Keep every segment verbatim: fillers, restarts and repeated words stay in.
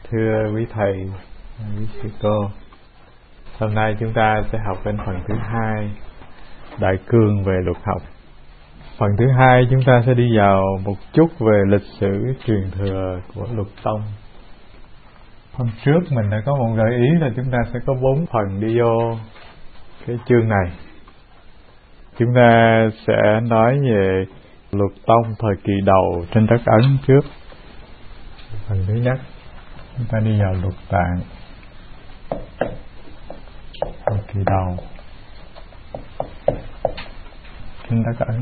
Thưa quý thầy, quý sư cô, hôm nay chúng ta sẽ học đến phần thứ hai, đại cương về luật học. Phần thứ hai chúng ta sẽ đi vào một chút về lịch sử truyền thừa của luật tông. Hôm trước mình đã có một gợi ý là chúng ta sẽ có bốn phần đi vô cái chương này. Chúng ta sẽ nói về luật tông thời kỳ đầu trên đất Ấn trước. Phần thứ nhất, chúng ta đi vào luật tạng thời kỳ đầu trên đất Ấn.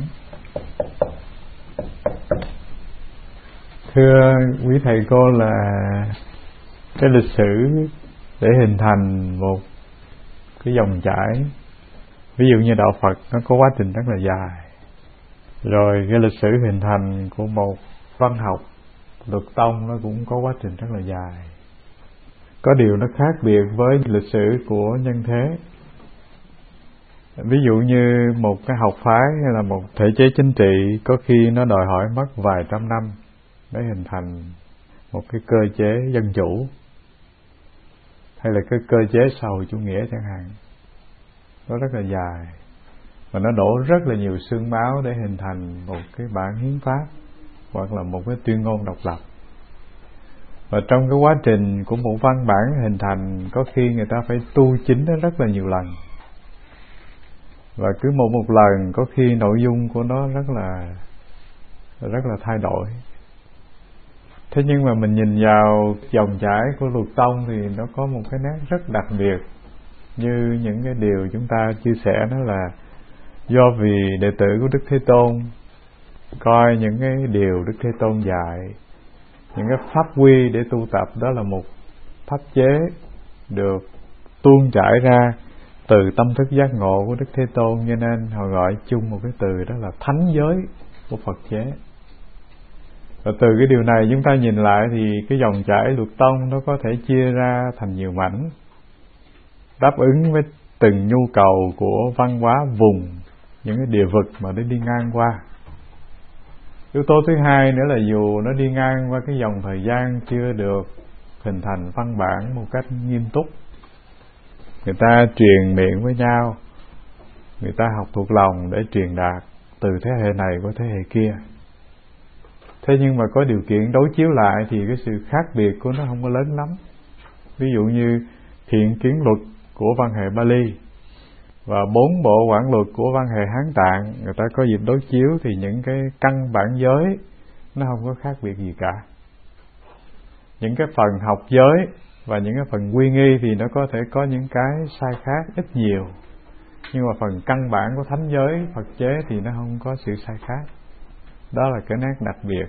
Thưa quý thầy cô, là cái lịch sử để hình thành một cái dòng chảy, ví dụ như đạo Phật nó có quá trình rất là dài, rồi cái lịch sử hình thành của một văn học luật tông nó cũng có quá trình rất là dài. Có điều nó khác biệt với lịch sử của nhân thế. Ví dụ như một cái học phái hay là một thể chế chính trị, có khi nó đòi hỏi mất vài trăm năm để hình thành một cái cơ chế dân chủ, hay là cái cơ chế xã hội chủ nghĩa chẳng hạn. Nó rất là dài, và nó đổ rất là nhiều xương máu để hình thành một cái bản hiến pháp hoặc là một cái tuyên ngôn độc lập. Và trong cái quá trình của một văn bản hình thành, có khi người ta phải tu chính nó rất là nhiều lần, và cứ một một lần có khi nội dung của nó rất là rất là thay đổi. Thế nhưng mà mình nhìn vào dòng chảy của luật tông thì nó có một cái nét rất đặc biệt, như những cái điều chúng ta chia sẻ, đó là do vì đệ tử của Đức Thế Tôn coi những cái điều Đức Thế Tôn dạy, những cái pháp quy để tu tập, đó là một pháp chế được tuôn chảy ra từ tâm thức giác ngộ của Đức Thế Tôn, cho nên họ gọi chung một cái từ đó là thánh giới của Phật chế. Và từ cái điều này chúng ta nhìn lại thì cái dòng chảy luật tông nó có thể chia ra thành nhiều mảnh, đáp ứng với từng nhu cầu của văn hóa vùng, những cái địa vực mà nó đi ngang qua. Yếu tố thứ hai nữa là dù nó đi ngang qua cái dòng thời gian chưa được hình thành văn bản một cách nghiêm túc, người ta truyền miệng với nhau, người ta học thuộc lòng để truyền đạt từ thế hệ này qua thế hệ kia. Thế nhưng mà có điều kiện đối chiếu lại thì cái sự khác biệt của nó không có lớn lắm. Ví dụ như thiện kiến luật của văn hệ Bali và bốn bộ quản luật của văn hệ Hán Tạng, người ta có dịp đối chiếu thì những cái căn bản giới nó không có khác biệt gì cả. Những cái phần học giới và những cái phần quy nghi thì nó có thể có những cái sai khác ít nhiều, nhưng mà phần căn bản của thánh giới Phật chế thì nó không có sự sai khác. Đó là cái nét đặc biệt.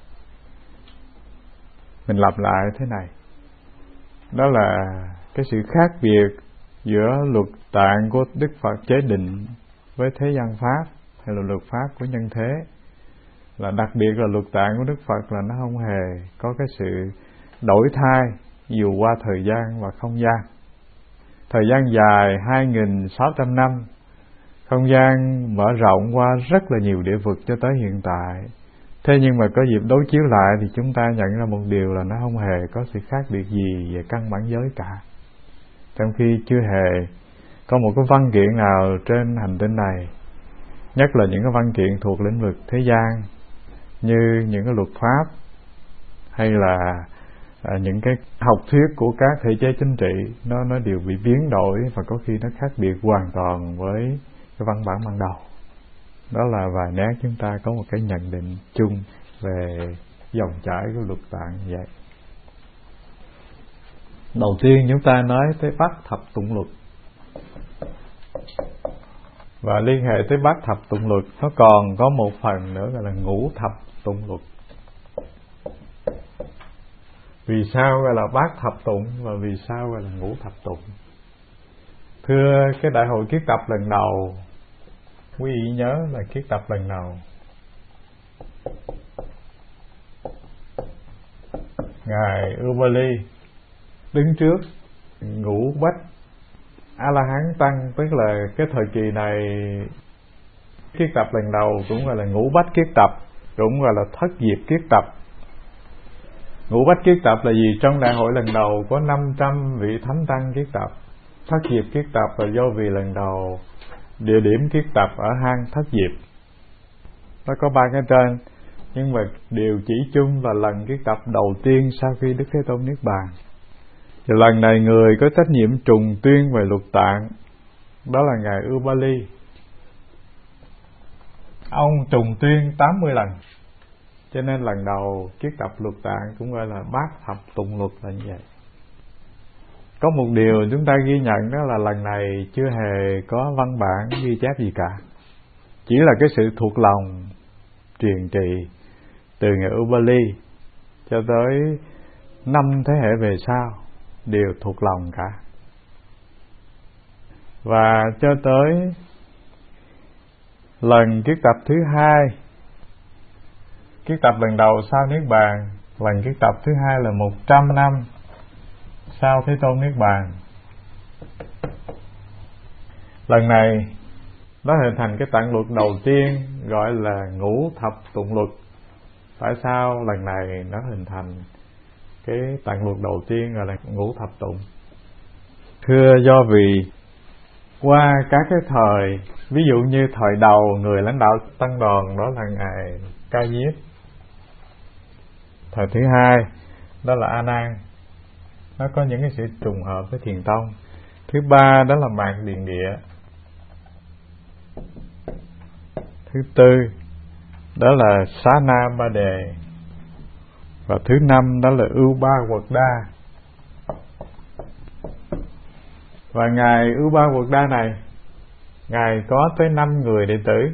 Mình lặp lại thế này, đó là cái sự khác biệt giữa luật tạng của Đức Phật chế định với thế gian pháp hay là luật pháp của nhân thế, là đặc biệt là luật tạng của Đức Phật là nó không hề có cái sự đổi thay dù qua thời gian và không gian. Thời gian dài hai nghìn sáu trăm năm, không gian mở rộng qua rất là nhiều địa vực cho tới hiện tại. Thế nhưng mà có dịp đối chiếu lại thì chúng ta nhận ra một điều là nó không hề có sự khác biệt gì về căn bản giới cả. Trong khi chưa hề có một cái văn kiện nào trên hành tinh này, nhất là những cái văn kiện thuộc lĩnh vực thế gian như những cái luật pháp hay là à, những cái học thuyết của các thể chế chính trị, nó nó đều bị biến đổi và có khi nó khác biệt hoàn toàn với cái văn bản ban đầu. Đó là vài nét chúng ta có một cái nhận định chung về dòng chảy của luật tạng như vậy. Đầu tiên chúng ta nói tới Bát Thập Tụng Luật, và liên hệ tới Bát Thập Tụng Luật nó còn có một phần nữa gọi là Ngũ Thập Tụng Luật. Vì sao gọi là Bát Thập Tụng và vì sao gọi là Ngũ Thập Tụng? Thưa, cái đại hội kiết tập lần đầu, quý vị nhớ là kiết tập lần đầu ngài Ubali đứng trước ngũ bách A La Hán tăng, tức là cái thời kỳ này kiết tập lần đầu cũng gọi là ngũ bách kiết tập, cũng gọi là thất diệt kiết tập. Ngũ bách kiết tập là gì? Trong đại hội lần đầu có năm trăm vị thánh tăng kiết tập. Thất diệp kiết tập là do vì lần đầu địa điểm kiết tập ở hang Thất diệp. Nó có ba cái trên, nhưng mà điều chỉ chung là lần kiết tập đầu tiên sau khi Đức Thế Tôn niết bàn. Thì lần này người có trách nhiệm trùng tuyên về Lục Tạng đó là ngài Ubali. Ông trùng tuyên tám mươi lần, cho nên lần đầu kiết tập Lục Tạng cũng gọi là bát thập tụng luật là như vậy. Có một điều chúng ta ghi nhận đó là lần này chưa hề có văn bản ghi chép gì cả, chỉ là cái sự thuộc lòng truyền trì từ ngài Ubali cho tới năm thế hệ về sau đều thuộc lòng cả. Và cho tới lần kiết tập thứ hai, kiết tập lần đầu sau niết bàn, lần kiết tập thứ hai là một trăm năm sau Thế Tôn niết bàn. Lần này nó hình thành cái tạng luật đầu tiên gọi là ngũ thập tụng luật. Tại sao lần này nó hình thành cái tạng luật đầu tiên gọi là ngũ thập tụng? Thưa, do vì qua các cái thời, ví dụ như thời đầu người lãnh đạo tăng đoàn đó là ngài Ca Diếp, thời thứ hai đó là A Nan, nó có những cái sự trùng hợp với Thiền Tông. Thứ ba đó là Mạt Điền Địa. Thứ tư đó là Xá Na Ba Đề. Và thứ năm đó là Ưu Ba Quật Đa. Và ngài Ưu Ba Quật Đa này, ngài có tới năm người đệ tử,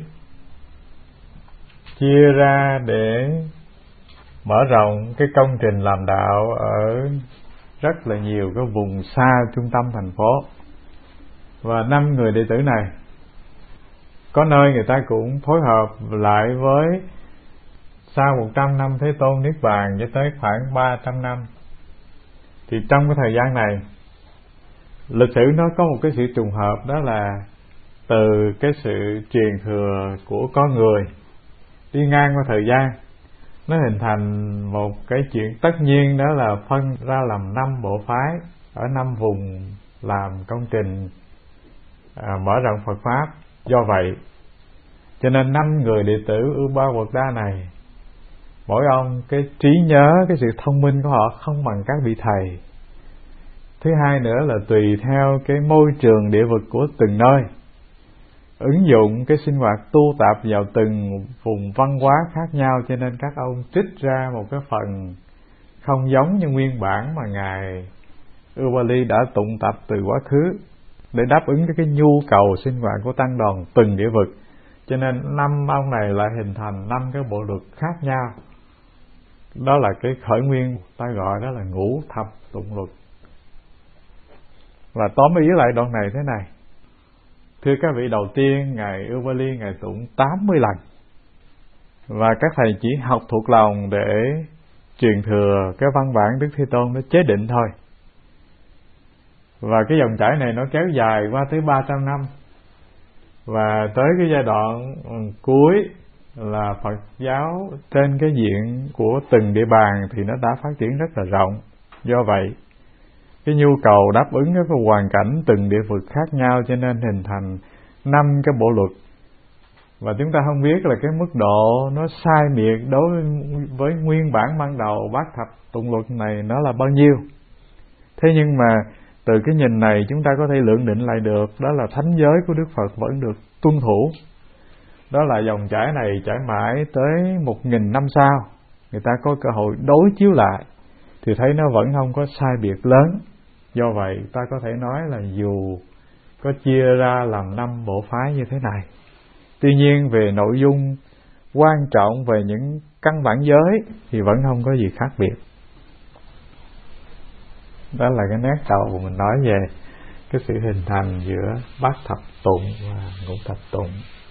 chia ra để mở rộng cái công trình làm đạo ở rất là nhiều cái vùng xa trung tâm thành phố. Và năm người đệ tử này có nơi người ta cũng phối hợp lại với sau một trăm năm Thế Tôn niết bàn cho tới khoảng ba trăm năm. Thì trong cái thời gian này, lịch sử nó có một cái sự trùng hợp, đó là từ cái sự truyền thừa của con người đi ngang qua thời gian, nó hình thành một cái chuyện tất nhiên, đó là phân ra làm năm bộ phái ở năm vùng làm công trình à, mở rộng Phật pháp. Do vậy cho nên năm người đệ tử Ưu Ba Quật Đa này, mỗi ông cái trí nhớ, cái sự thông minh của họ không bằng các vị thầy. Thứ hai nữa là tùy theo cái môi trường địa vực của từng nơi, ứng dụng cái sinh hoạt tu tập vào từng vùng văn hóa khác nhau, cho nên các ông trích ra một cái phần không giống như nguyên bản mà ngài Ubali đã tụng tập từ quá khứ để đáp ứng cái nhu cầu sinh hoạt của tăng đoàn từng địa vực. Cho nên năm ông này lại hình thành năm cái bộ luật khác nhau. Đó là cái khởi nguyên ta gọi đó là ngũ thập tụng luật. Và tóm ý lại đoạn này thế này. Thưa các vị, đầu tiên ngài Ubali ngài tụng tám mươi lần, và các thầy chỉ học thuộc lòng để truyền thừa cái văn bản Đức Thế Tôn nó chế định thôi. Và cái dòng chảy này nó kéo dài qua tới ba trăm năm. Và tới cái giai đoạn cuối là Phật giáo trên cái diện của từng địa bàn thì nó đã phát triển rất là rộng. Do vậy cái nhu cầu đáp ứng cái hoàn cảnh từng địa vực khác nhau, cho nên hình thành năm cái bộ luật. Và chúng ta không biết là cái mức độ nó sai biệt đối với nguyên bản ban đầu bát thập tụng luật này nó là bao nhiêu. Thế nhưng mà từ cái nhìn này chúng ta có thể lượng định lại được, đó là thánh giới của Đức Phật vẫn được tuân thủ. Đó là dòng chảy này chảy mãi tới một nghìn năm sau, người ta có cơ hội đối chiếu lại thì thấy nó vẫn không có sai biệt lớn. Do vậy ta có thể nói là dù có chia ra làm năm bộ phái như thế này, tuy nhiên về nội dung quan trọng, về những căn bản giới thì vẫn không có gì khác biệt. Đó là cái nét đầu của mình nói về cái sự hình thành giữa bát thập tụng và ngũ thập tụng.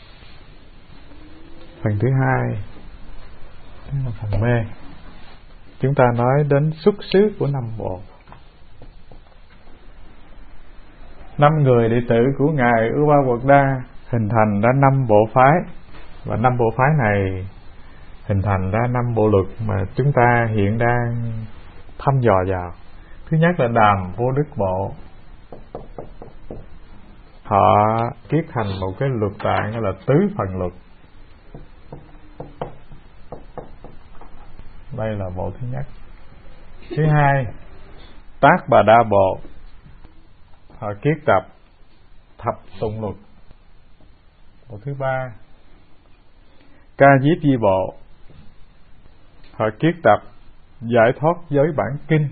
Phần thứ hai là phần mê. Chúng ta nói đến xuất xứ của năm bộ. Năm người đệ tử của ngài Ưu Ba Quật Đa hình thành ra năm bộ phái, và năm bộ phái này hình thành ra năm bộ luật mà chúng ta hiện đang thăm dò vào. Thứ nhất là Đàm Vô Đức Bộ, họ kiết thành một cái luật tạng gọi là tứ phần luật. Đây là bộ thứ nhất. Thứ hai, Tác Bà Đa Bộ, họ kiết tập thập tụng luật. Bộ thứ ba, Ca Diếp Di Bộ, họ kiết tập giải thoát giới bản kinh.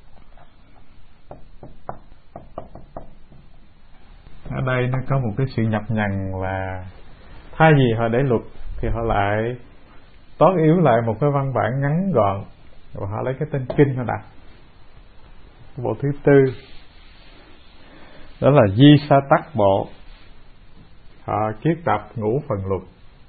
Ở đây nó có một cái sự nhập nhằng là thay vì họ để luật thì họ lại tối yếu lại một cái văn bản ngắn gọn, rồi họ lấy cái tên kinh họ đặt. Bộ thứ tư đó là Di Sa Tắc Bộ, họ kiết tập ngũ phần luật.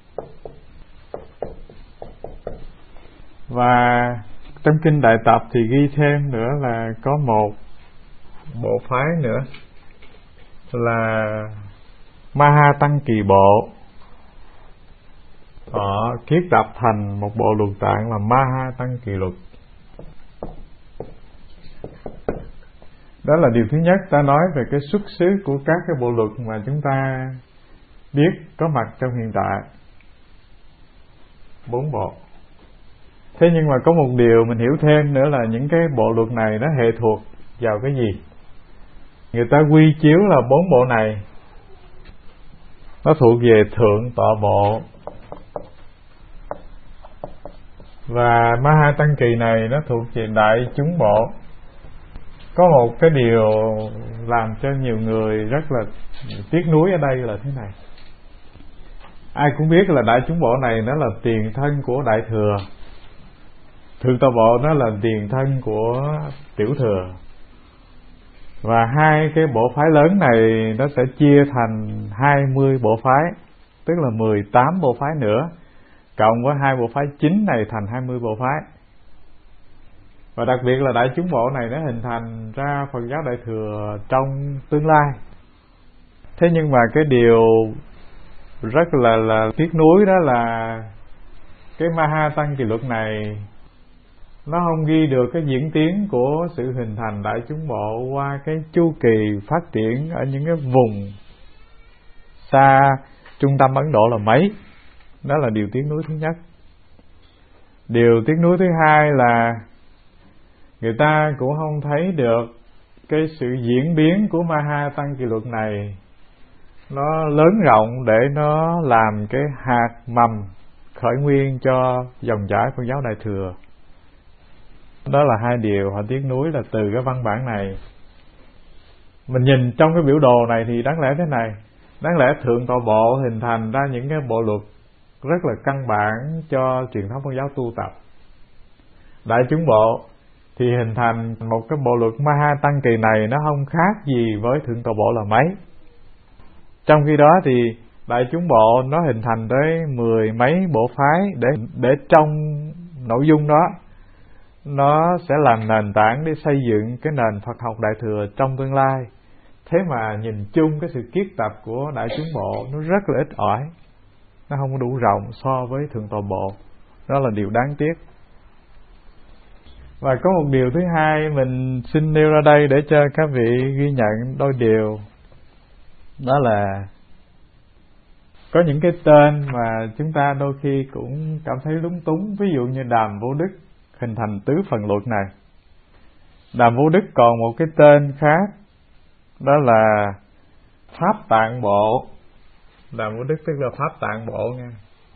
Và trong kinh Đại Tập thì ghi thêm nữa là có một bộ phái nữa là Maha Tăng Kỳ Bộ, họ kiết tập thành một bộ luật tạng là Maha Tăng Kỳ Luật. Đó là điều thứ nhất, ta nói về cái xuất xứ của các cái bộ luật mà chúng ta biết có mặt trong hiện tại. Bốn bộ. Thế nhưng mà có một điều mình hiểu thêm nữa là những cái bộ luật này nó hệ thuộc vào cái gì? Người ta quy chiếu là bốn bộ này nó thuộc về Thượng Tọa Bộ, và Maha Tăng Kỳ này nó thuộc về Đại Chúng Bộ. Có một cái điều làm cho nhiều người rất là tiếc nuối ở đây là thế này. Ai cũng biết là Đại Chúng Bộ này nó là tiền thân của Đại Thừa, Thượng Tọa Bộ nó là tiền thân của Tiểu Thừa. Và hai cái bộ phái lớn này nó sẽ chia thành hai mươi bộ phái, tức là mười tám bộ phái nữa, cộng với hai bộ phái chính này thành hai mươi bộ phái. Và đặc biệt là Đại Chúng Bộ này nó hình thành ra Phật giáo Đại Thừa trong tương lai. Thế nhưng mà cái điều rất là là tiếc nuối đó là cái Maha Tăng Kỳ Luật này nó không ghi được cái diễn tiến của sự hình thành Đại Chúng Bộ qua cái chu kỳ phát triển ở những cái vùng xa trung tâm Ấn Độ là mấy. Đó là điều tiếc nuối thứ nhất. Điều tiếc nuối thứ hai là người ta cũng không thấy được cái sự diễn biến của Maha Tăng Kỳ Luật này nó lớn rộng để nó làm cái hạt mầm khởi nguyên cho dòng dõi Phật giáo Đại Thừa. Đó là hai điều họ tiếc nuối là từ cái văn bản này. Mình nhìn trong cái biểu đồ này thì đáng lẽ thế này, đáng lẽ Thượng Tọa Bộ hình thành ra những cái bộ luật rất là căn bản cho truyền thống Phật giáo tu tập. Đại Chúng Bộ thì hình thành một cái bộ luật Maha Tăng Kỳ này nó không khác gì với Thượng Tọa Bộ là mấy. Trong khi đó thì Đại Chúng Bộ nó hình thành tới mười mấy bộ phái để để trong nội dung đó nó sẽ làm nền tảng để xây dựng cái nền Phật học Đại Thừa trong tương lai. Thế mà nhìn chung cái sự kiết tập của Đại Chúng Bộ nó rất là ít ỏi, nó không có đủ rộng so với Thượng Tọa Bộ. Đó là điều đáng tiếc. Và có một điều thứ hai mình xin nêu ra đây để cho các vị ghi nhận đôi điều. Đó là có những cái tên mà chúng ta đôi khi cũng cảm thấy lúng túng. Ví dụ như Đàm Vô Đức hình thành tứ phần luật này. Đàm Vô Đức còn một cái tên khác, đó là Pháp Tạng Bộ. Đàm Vô Đức tức là Pháp Tạng Bộ nha.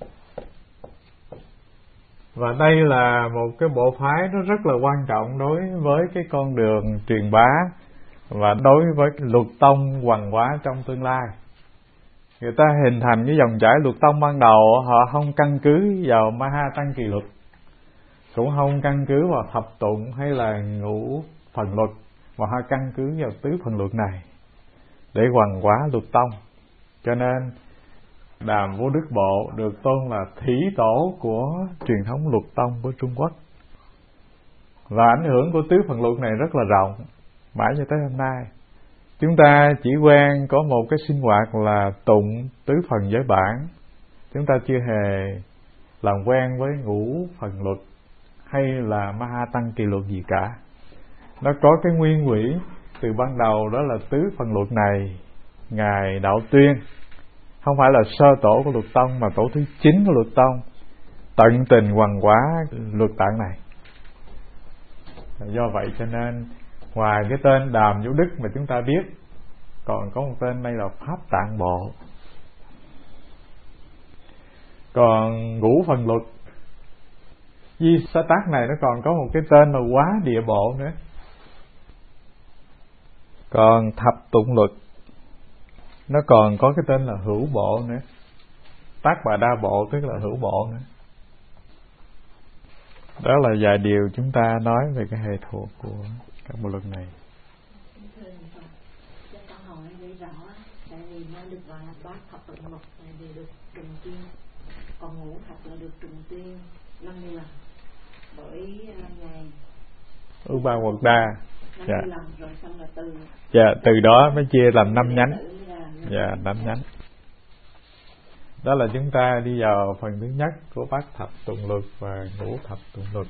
Và đây là một cái bộ phái nó rất là quan trọng đối với cái con đường truyền bá và đối với luật tông hoằng hóa trong tương lai. Người ta hình thành cái dòng chảy luật tông ban đầu, họ không căn cứ vào Maha Tăng Kỳ Luật, cũng không căn cứ vào thập tụng hay là ngũ phần luật, mà họ căn cứ vào tứ phần luật này để hoằng hóa luật tông. Cho nên Đàm Vô Đức Bộ được tôn là thí tổ của truyền thống luật tông của Trung Quốc. Và ảnh hưởng của tứ phần luật này rất là rộng, mãi cho tới hôm nay. Chúng ta chỉ quen có một cái sinh hoạt là tụng tứ phần giới bản, chúng ta chưa hề làm quen với ngũ phần luật hay là Maha Tăng Kỳ Luật gì cả. Nó có cái nguyên quỹ từ ban đầu, đó là tứ phần luật này. Ngài Đạo Tuyên không phải là sơ tổ của luật tông, mà tổ thứ chín của luật tông tận tình hoằng hóa luật tạng này. Do vậy cho nên ngoài cái tên Đàm Vũ Đức mà chúng ta biết, còn có một tên đây là Pháp Tạng Bộ. Còn ngũ phần luật Di Sa Tác này nó còn có một cái tên là Quá Địa Bộ nữa. Còn Thập Tụng Luật nó còn có cái tên là Hữu Bộ nữa. Tác Bà Đa Bộ tức là Hữu Bộ nữa. Đó là vài điều chúng ta nói về cái hệ thuộc của các bộ luật này. Cho con hỏi để rõ, tại vì nó được gọi là bát thập tụng luật này đều được trùng tuyên, còn ngũ thập là được trùng tuyên năm mươi lần bởi ngày Ưu Ba Quật Đa. năm mươi Dạ. lần rồi xong là từ Dạ, từ đó mới chia làm năm nhánh. Dạ, năm nhánh. Đó là chúng ta đi vào phần thứ nhất của bát thập tụng luật và ngũ thập tụng luật.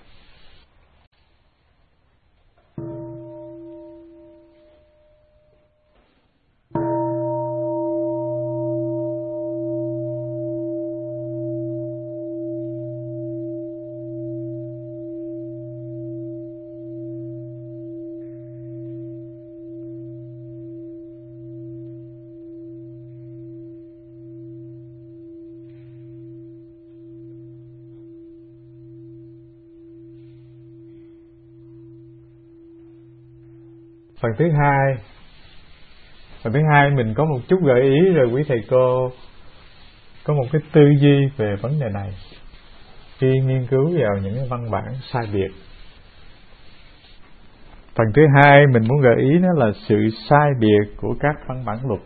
Phần thứ hai Phần thứ hai mình có một chút gợi ý rồi quý thầy cô có một cái tư duy về vấn đề này khi nghiên cứu vào những cái văn bản sai biệt. Phần thứ hai mình muốn gợi ý đó là sự sai biệt của các văn bản luật.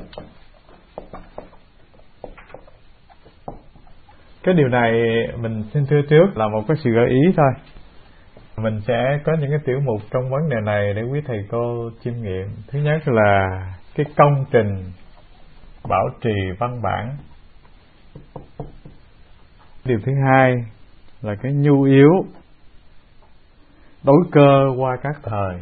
Cái điều này mình xin thưa trước là một cái sự gợi ý thôi. Mình sẽ có những cái tiểu mục trong vấn đề này để quý thầy cô chiêm nghiệm. Thứ nhất là cái công trình bảo trì văn bản. Điều thứ hai là cái nhu yếu đối cơ qua các thời.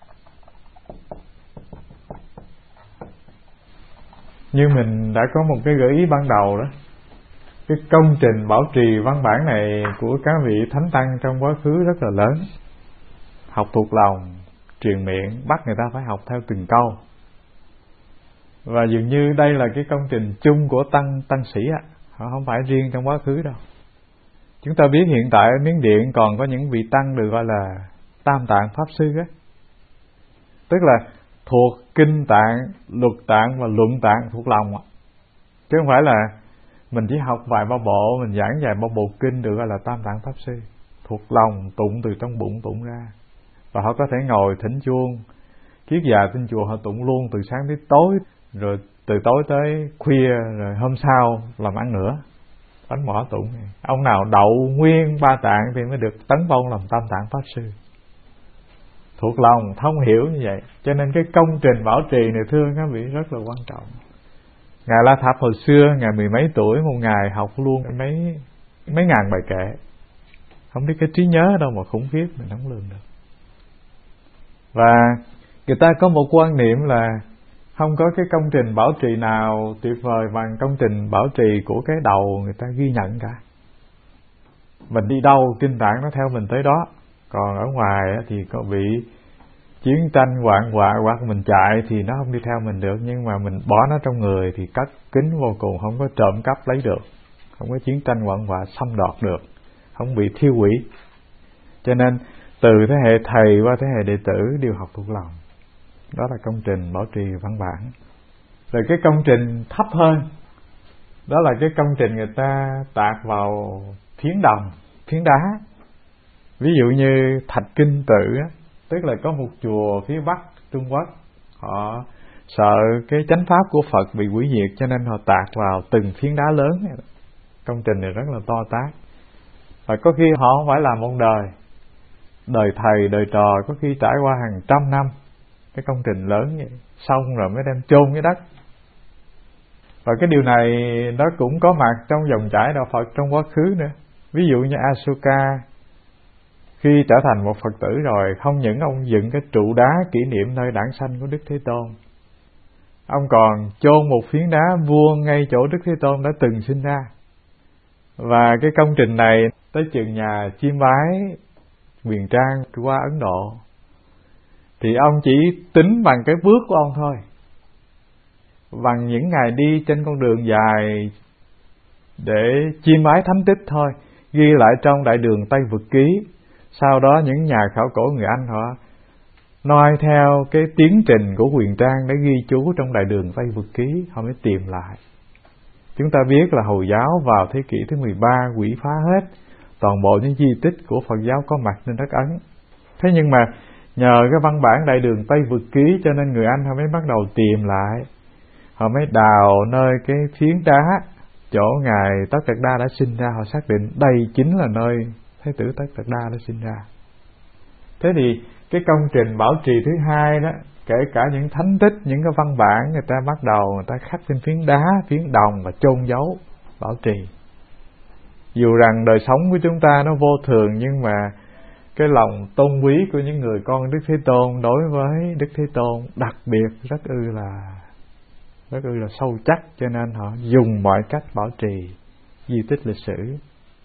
Như mình đã có một cái gợi ý ban đầu đó, cái công trình bảo trì văn bản này của các vị thánh tăng trong quá khứ rất là lớn. Học thuộc lòng, truyền miệng, bắt người ta phải học theo từng câu. Và dường như đây là cái công trình chung của tăng tăng sĩ ạ, họ không phải riêng trong quá khứ đâu. Chúng ta biết hiện tại ở Miến Điện còn có những vị tăng được gọi là Tam Tạng Pháp Sư á, tức là thuộc kinh tạng, luật tạng và luận tạng thuộc lòng ạ. Chứ không phải là mình chỉ học vài ba bộ, mình giảng vài ba bộ kinh được gọi là Tam Tạng Pháp Sư. Thuộc lòng, tụng từ trong bụng tụng ra. Và họ có thể ngồi thỉnh chuông, kiết già trên chùa họ tụng luôn từ sáng tới tối, rồi từ tối tới khuya, rồi hôm sau làm ăn nữa, bánh mỏ tụng. Ông nào đậu nguyên ba tạng thì mới được tấn phong làm Tam Tạng Pháp Sư. Thuộc lòng, thông hiểu như vậy. Cho nên cái công trình bảo trì này thưa các vị rất là quan trọng. Ngài La Thập hồi xưa, Ngài mười mấy tuổi, một ngày học luôn mấy mấy ngàn bài kệ. Không biết cái trí nhớ đâu mà khủng khiếp, mình không lường được. Và người ta có một quan niệm là không có cái công trình bảo trì nào tuyệt vời bằng công trình bảo trì của cái đầu người ta ghi nhận cả. Mình đi đâu, kinh tạng nó theo mình tới đó. Còn ở ngoài thì có bị chiến tranh hoạn họa hoặc mình chạy thì nó không đi theo mình được. Nhưng mà mình bỏ nó trong người thì cất kín vô cùng, không có trộm cắp lấy được, không có chiến tranh hoạn họa xâm đoạt được, không bị thiêu hủy. Cho nên từ thế hệ thầy qua thế hệ đệ tử đều học thuộc lòng. Đó là công trình bảo trì văn bản. Rồi cái công trình thấp hơn, đó là cái công trình người ta tạc vào phiến đồng, phiến đá. Ví dụ như Thạch Kinh Tự, tức là có một chùa phía Bắc Trung Quốc, họ sợ cái chánh pháp của Phật bị hủy diệt cho nên họ tạc vào từng phiến đá lớn. Công trình này rất là to tát. Và có khi họ không phải làm một đời, đời thầy, đời trò có khi trải qua hàng trăm năm cái công trình lớn vậy, xong rồi mới đem chôn cái đất. Và cái điều này nó cũng có mặt trong dòng chảy đạo Phật trong quá khứ nữa. Ví dụ như Asoka, Khi trở thành một Phật tử rồi, không những ông dựng cái trụ đá kỷ niệm nơi đản sanh của Đức Thế Tôn, ông còn chôn một phiến đá vuông ngay chỗ Đức Thế Tôn đã từng sinh ra. Và cái công trình này tới chừng nhà Chiêm Bái Huyền Trang qua Ấn Độ, thì ông chỉ tính bằng cái bước của ông thôi, bằng những ngày đi trên con đường dài để chiêm bái thánh tích thôi, ghi lại trong Đại Đường Tây Vực Ký. Sau đó những nhà khảo cổ người Anh họ noi theo cái tiến trình của Huyền Trang để ghi chú trong Đại Đường Tây Vực Ký, họ mới tìm lại. Chúng ta biết là Hồi giáo vào thế kỷ thứ mười ba quỷ phá hết toàn bộ những di tích của Phật giáo có mặt trên đất Ấn. Thế nhưng mà nhờ cái văn bản Đại Đường Tây Vực Ký cho nên người Anh họ mới bắt đầu tìm lại. Họ mới đào nơi cái phiến đá chỗ Ngài Tất Đạt Đa đã sinh ra, họ xác định đây chính là nơi Thái tử Tất Đạt Đa đã sinh ra. Thế thì cái công trình bảo trì thứ hai đó, kể cả những thánh tích, những cái văn bản, người ta bắt đầu người ta khắc trên phiến đá, phiến đồng và chôn giấu bảo trì. Dù rằng đời sống của chúng ta nó vô thường, nhưng mà cái lòng tôn quý của những người con Đức Thế Tôn đối với Đức Thế Tôn đặc biệt rất ư là rất ư là sâu chắc, cho nên họ dùng mọi cách bảo trì di tích lịch sử.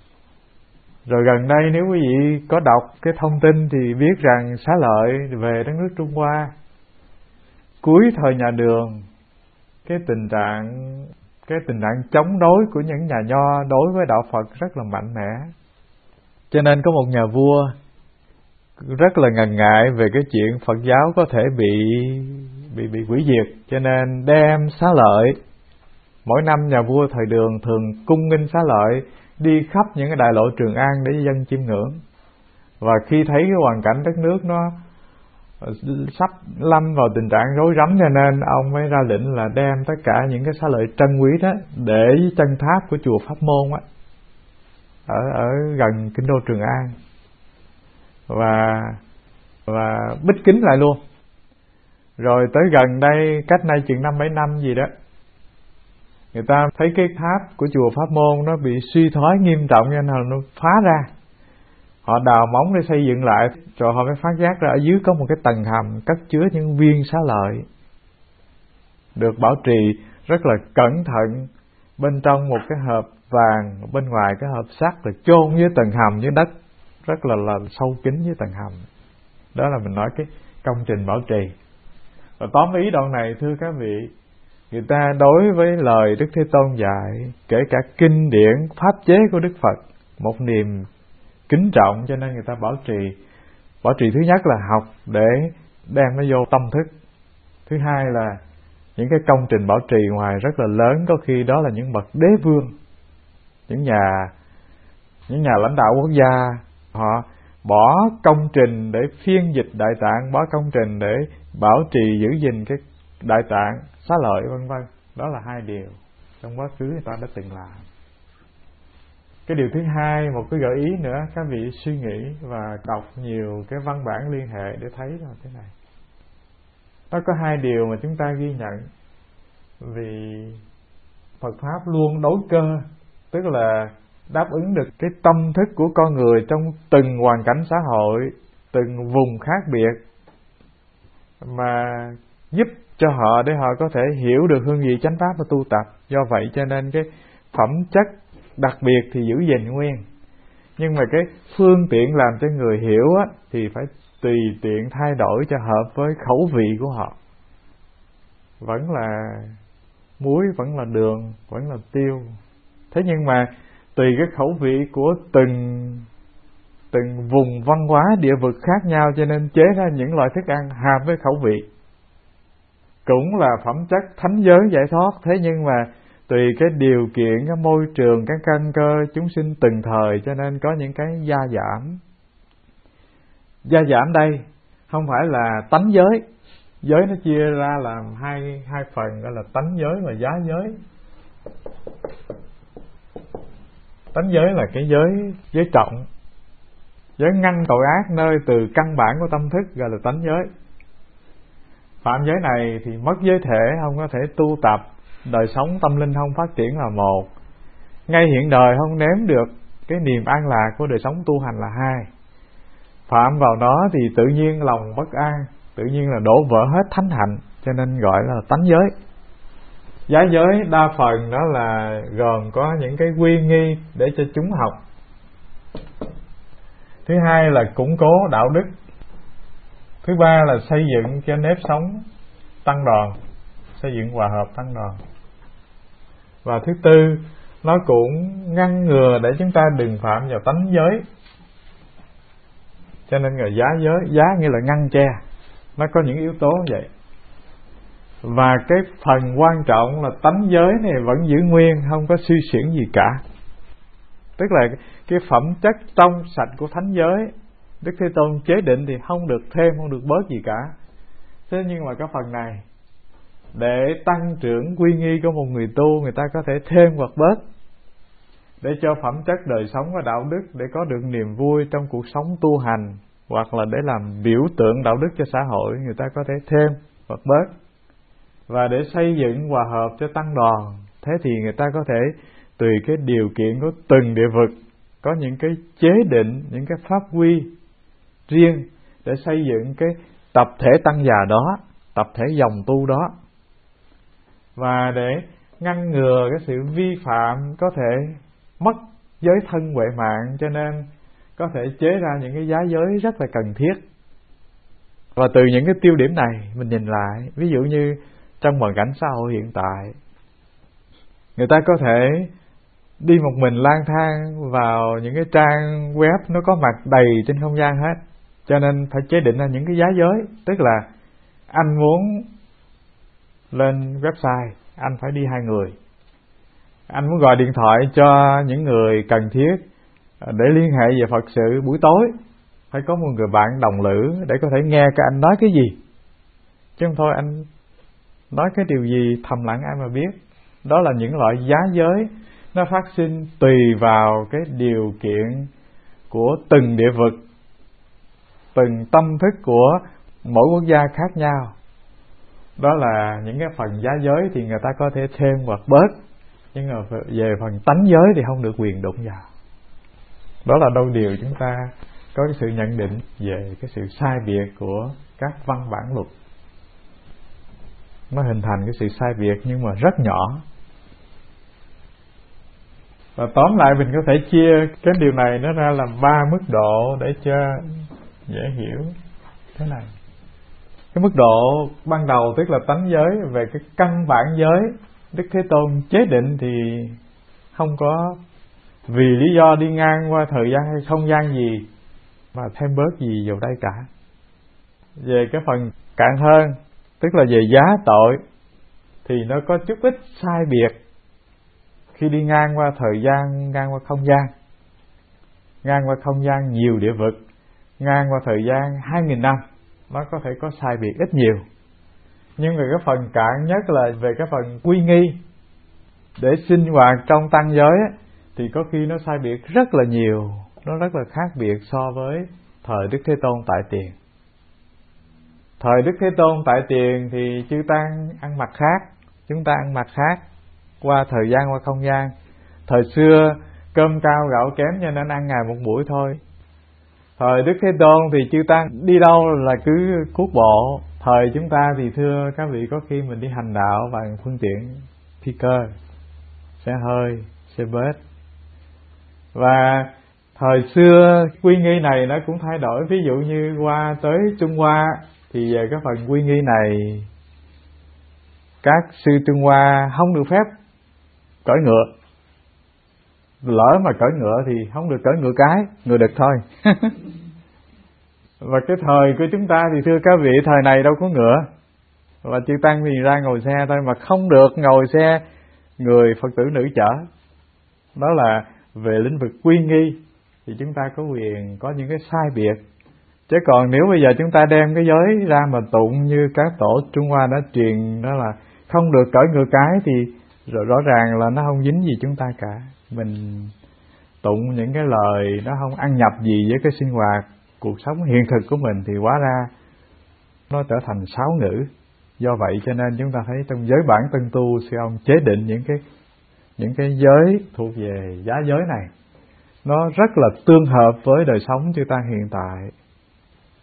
Rồi gần đây nếu quý vị có đọc cái thông tin thì biết rằng Xá Lợi về đất nước Trung Hoa cuối thời nhà Đường, cái tình trạng cái tình trạng chống đối của những nhà Nho đối với đạo Phật rất là mạnh mẽ. Cho nên có một nhà vua rất là ngần ngại về cái chuyện Phật giáo có thể bị bị bị hủy diệt, cho nên đem Xá Lợi. Mỗi năm nhà vua thời Đường thường cung nghinh Xá Lợi đi khắp những cái đại lộ Trường An để dân chiêm ngưỡng. Và khi thấy cái hoàn cảnh đất nước nó sắp lâm vào tình trạng rối rắm, cho nên ông mới ra lệnh là đem tất cả những cái Xá Lợi trân quý đó để với chân tháp của chùa Pháp Môn á, ở ở gần kinh đô Trường An, và và bích kính lại luôn. Rồi tới gần đây, cách nay chừng năm bảy năm gì đó, người ta thấy cái tháp của chùa Pháp Môn nó bị suy thoái nghiêm trọng, cho nên nó phá ra. Họ đào móng để xây dựng lại, rồi họ mới phát giác ra ở dưới có một cái tầng hầm cất chứa những viên Xá Lợi được bảo trì rất là cẩn thận, bên trong một cái hộp vàng, bên ngoài cái hộp sắt, rồi chôn dưới tầng hầm dưới đất rất là là sâu kín dưới tầng hầm. Đó là mình nói cái công trình bảo trì. Và tóm ý đoạn này, thưa các vị, người ta đối với lời Đức Thế Tôn dạy, kể cả kinh điển pháp chế của Đức Phật, một niềm kính trọng, cho nên người ta bảo trì. Bảo trì thứ nhất là học để đem nó vô tâm thức. Thứ hai là những cái công trình bảo trì ngoài rất là lớn, có khi đó là những bậc đế vương, những nhà những nhà lãnh đạo quốc gia, họ bỏ công trình để phiên dịch Đại Tạng, bỏ công trình để bảo trì giữ gìn cái Đại Tạng, Xá Lợi vân vân. Đó là hai điều trong quá khứ người ta đã từng làm. Cái điều thứ hai, một cái gợi ý nữa, các vị suy nghĩ và đọc nhiều cái văn bản liên hệ để thấy là thế này. Nó có hai điều mà chúng ta ghi nhận. Vì Phật Pháp luôn đối cơ, tức là đáp ứng được cái tâm thức của con người trong từng hoàn cảnh xã hội, từng vùng khác biệt, mà giúp cho họ để họ có thể hiểu được hương vị chánh pháp và tu tập. Do vậy cho nên cái phẩm chất đặc biệt thì giữ gìn nguyên, nhưng mà cái phương tiện làm cho người hiểu á, thì phải tùy tiện thay đổi cho hợp với khẩu vị của họ. Vẫn là muối, vẫn là đường, vẫn là tiêu. Thế nhưng mà tùy cái khẩu vị của từng từng vùng văn hóa địa vực khác nhau, cho nên chế ra những loại thức ăn hợp với khẩu vị. Cũng là phẩm chất thánh giới giải thoát, thế nhưng mà tùy cái điều kiện, cái môi trường, cái căn cơ chúng sinh từng thời, cho nên có những cái gia giảm. Gia giảm đây không phải là tánh giới. Giới nó chia ra làm hai hai phần, gọi là tánh giới và giá giới. Tánh giới là cái giới giới trọng, giới ngăn tội ác nơi từ căn bản của tâm thức, gọi là tánh giới. Phạm giới này thì mất giới thể, không có thể tu tập, đời sống tâm linh không phát triển là một. Ngay hiện đời không nếm được cái niềm an lạc của đời sống tu hành là hai. phạm vào nó thì tự nhiên lòng bất an, tự nhiên là đổ vỡ hết thánh hạnh, cho nên gọi là tánh giới. Giá giới đa phần đó là gồm có những cái quy nghi để cho chúng học. Thứ hai là củng cố đạo đức. Thứ ba là xây dựng cho nếp sống tăng đoàn, xây dựng hòa hợp tăng đoàn. Và thứ tư, nó cũng ngăn ngừa để chúng ta đừng phạm vào tánh giới. Cho nên là giá giới, giá nghĩa là ngăn che, nó có những yếu tố như vậy. Và cái phần quan trọng là tánh giới này vẫn giữ nguyên, không có suy xuyển gì cả. Tức là cái phẩm chất trong sạch của thánh giới, Đức Thế Tôn chế định thì không được thêm, không được bớt gì cả. Thế nhưng mà cái phần này, để tăng trưởng quy nghi của một người tu, người ta có thể thêm hoặc bớt, để cho phẩm chất đời sống và đạo đức, để có được niềm vui trong cuộc sống tu hành, hoặc là để làm biểu tượng đạo đức cho xã hội, người ta có thể thêm hoặc bớt. Và để xây dựng hòa hợp cho tăng đoàn, thế thì người ta có thể tùy cái điều kiện của từng địa vực, có những cái chế định, những cái pháp quy riêng để xây dựng cái tập thể tăng già đó, tập thể dòng tu đó. Và để ngăn ngừa cái sự vi phạm có thể mất giới thân huệ mạng, cho nên có thể chế ra những cái giá giới rất là cần thiết. Và từ những cái tiêu điểm này mình nhìn lại, ví dụ như trong hoàn cảnh xã hội hiện tại, người ta có thể đi một mình lang thang vào những cái trang web nó có mặt đầy trên không gian hết, cho nên phải chế định ra những cái giá giới. Tức là anh muốn lên website, anh phải đi hai người. Anh muốn gọi điện thoại cho những người cần thiết để liên hệ về Phật sự buổi tối, phải có một người bạn đồng lữ để có thể nghe cái anh nói cái gì, chứ không thôi anh nói cái điều gì thầm lặng ai mà biết. Đó là những loại giá giới nó phát sinh tùy vào cái điều kiện của từng địa vực, từng tâm thức của mỗi quốc gia khác nhau. Đó là những cái phần giá giới thì người ta có thể thêm hoặc bớt, nhưng mà về phần tánh giới thì không được quyền đụng vào. Đó là đôi điều chúng ta có cái sự nhận định về cái sự sai biệt của các văn bản luật. Nó hình thành cái sự sai biệt nhưng mà rất nhỏ. Và tóm lại mình có thể chia cái điều này nó ra làm ba mức độ để cho dễ hiểu thế này. Cái mức độ ban đầu tức là tánh giới, về cái căn bản giới Đức Thế Tôn chế định thì không có vì lý do đi ngang qua thời gian hay không gian gì mà thêm bớt gì vào đây cả. Về cái phần cạn hơn, tức là về giá tội, thì nó có chút ít sai biệt khi đi ngang qua thời gian, ngang qua không gian, ngang qua không gian nhiều địa vực, ngang qua thời gian hai nghìn năm, nó có thể có sai biệt ít nhiều. Nhưng về cái phần cạn nhất là về cái phần quy nghi để sinh hoạt trong tăng giới ấy, thì có khi nó sai biệt rất là nhiều, nó rất là khác biệt so với thời Đức Thế Tôn tại tiền. Thời Đức Thế Tôn tại tiền thì chư tăng ăn mặc khác, chúng ta ăn mặc khác, qua thời gian, qua không gian. Thời xưa cơm cao gạo kém cho nên ăn ngày một buổi thôi. Thời Đức Thế Tôn thì chư tăng đi đâu là cứ cuốc bộ. Thời chúng ta thì thưa các vị, có khi mình đi hành đạo bằng phương tiện phi cơ, xe hơi, xe bus. Và thời xưa quy nghi này nó cũng thay đổi. Ví dụ như qua tới Trung Hoa thì về cái phần quy nghi này, các sư Trung Hoa không được phép cưỡi ngựa. Lỡ mà cưỡi ngựa thì không được cưỡi ngựa cái, ngựa đực thôi. Và cái thời của chúng ta thì thưa các vị, thời này đâu có ngựa. Và chư tăng thì ra ngồi xe thôi, mà không được ngồi xe người Phật tử nữ chở. Đó là về lĩnh vực quy nghi thì chúng ta có quyền có những cái sai biệt. Chứ còn nếu bây giờ chúng ta đem cái giới ra mà tụng như các tổ Trung Hoa đã truyền, đó là không được cởi ngựa cái, thì rồi rõ ràng là nó không dính gì chúng ta cả. Mình tụng những cái lời nó không ăn nhập gì với cái sinh hoạt cuộc sống hiện thực của mình thì hóa ra nó trở thành sáo ngữ. Do vậy cho nên chúng ta thấy trong giới bản Tân Tu, sư ông chế định những cái những cái giới thuộc về giá giới này, nó rất là tương hợp với đời sống chư tăng hiện tại.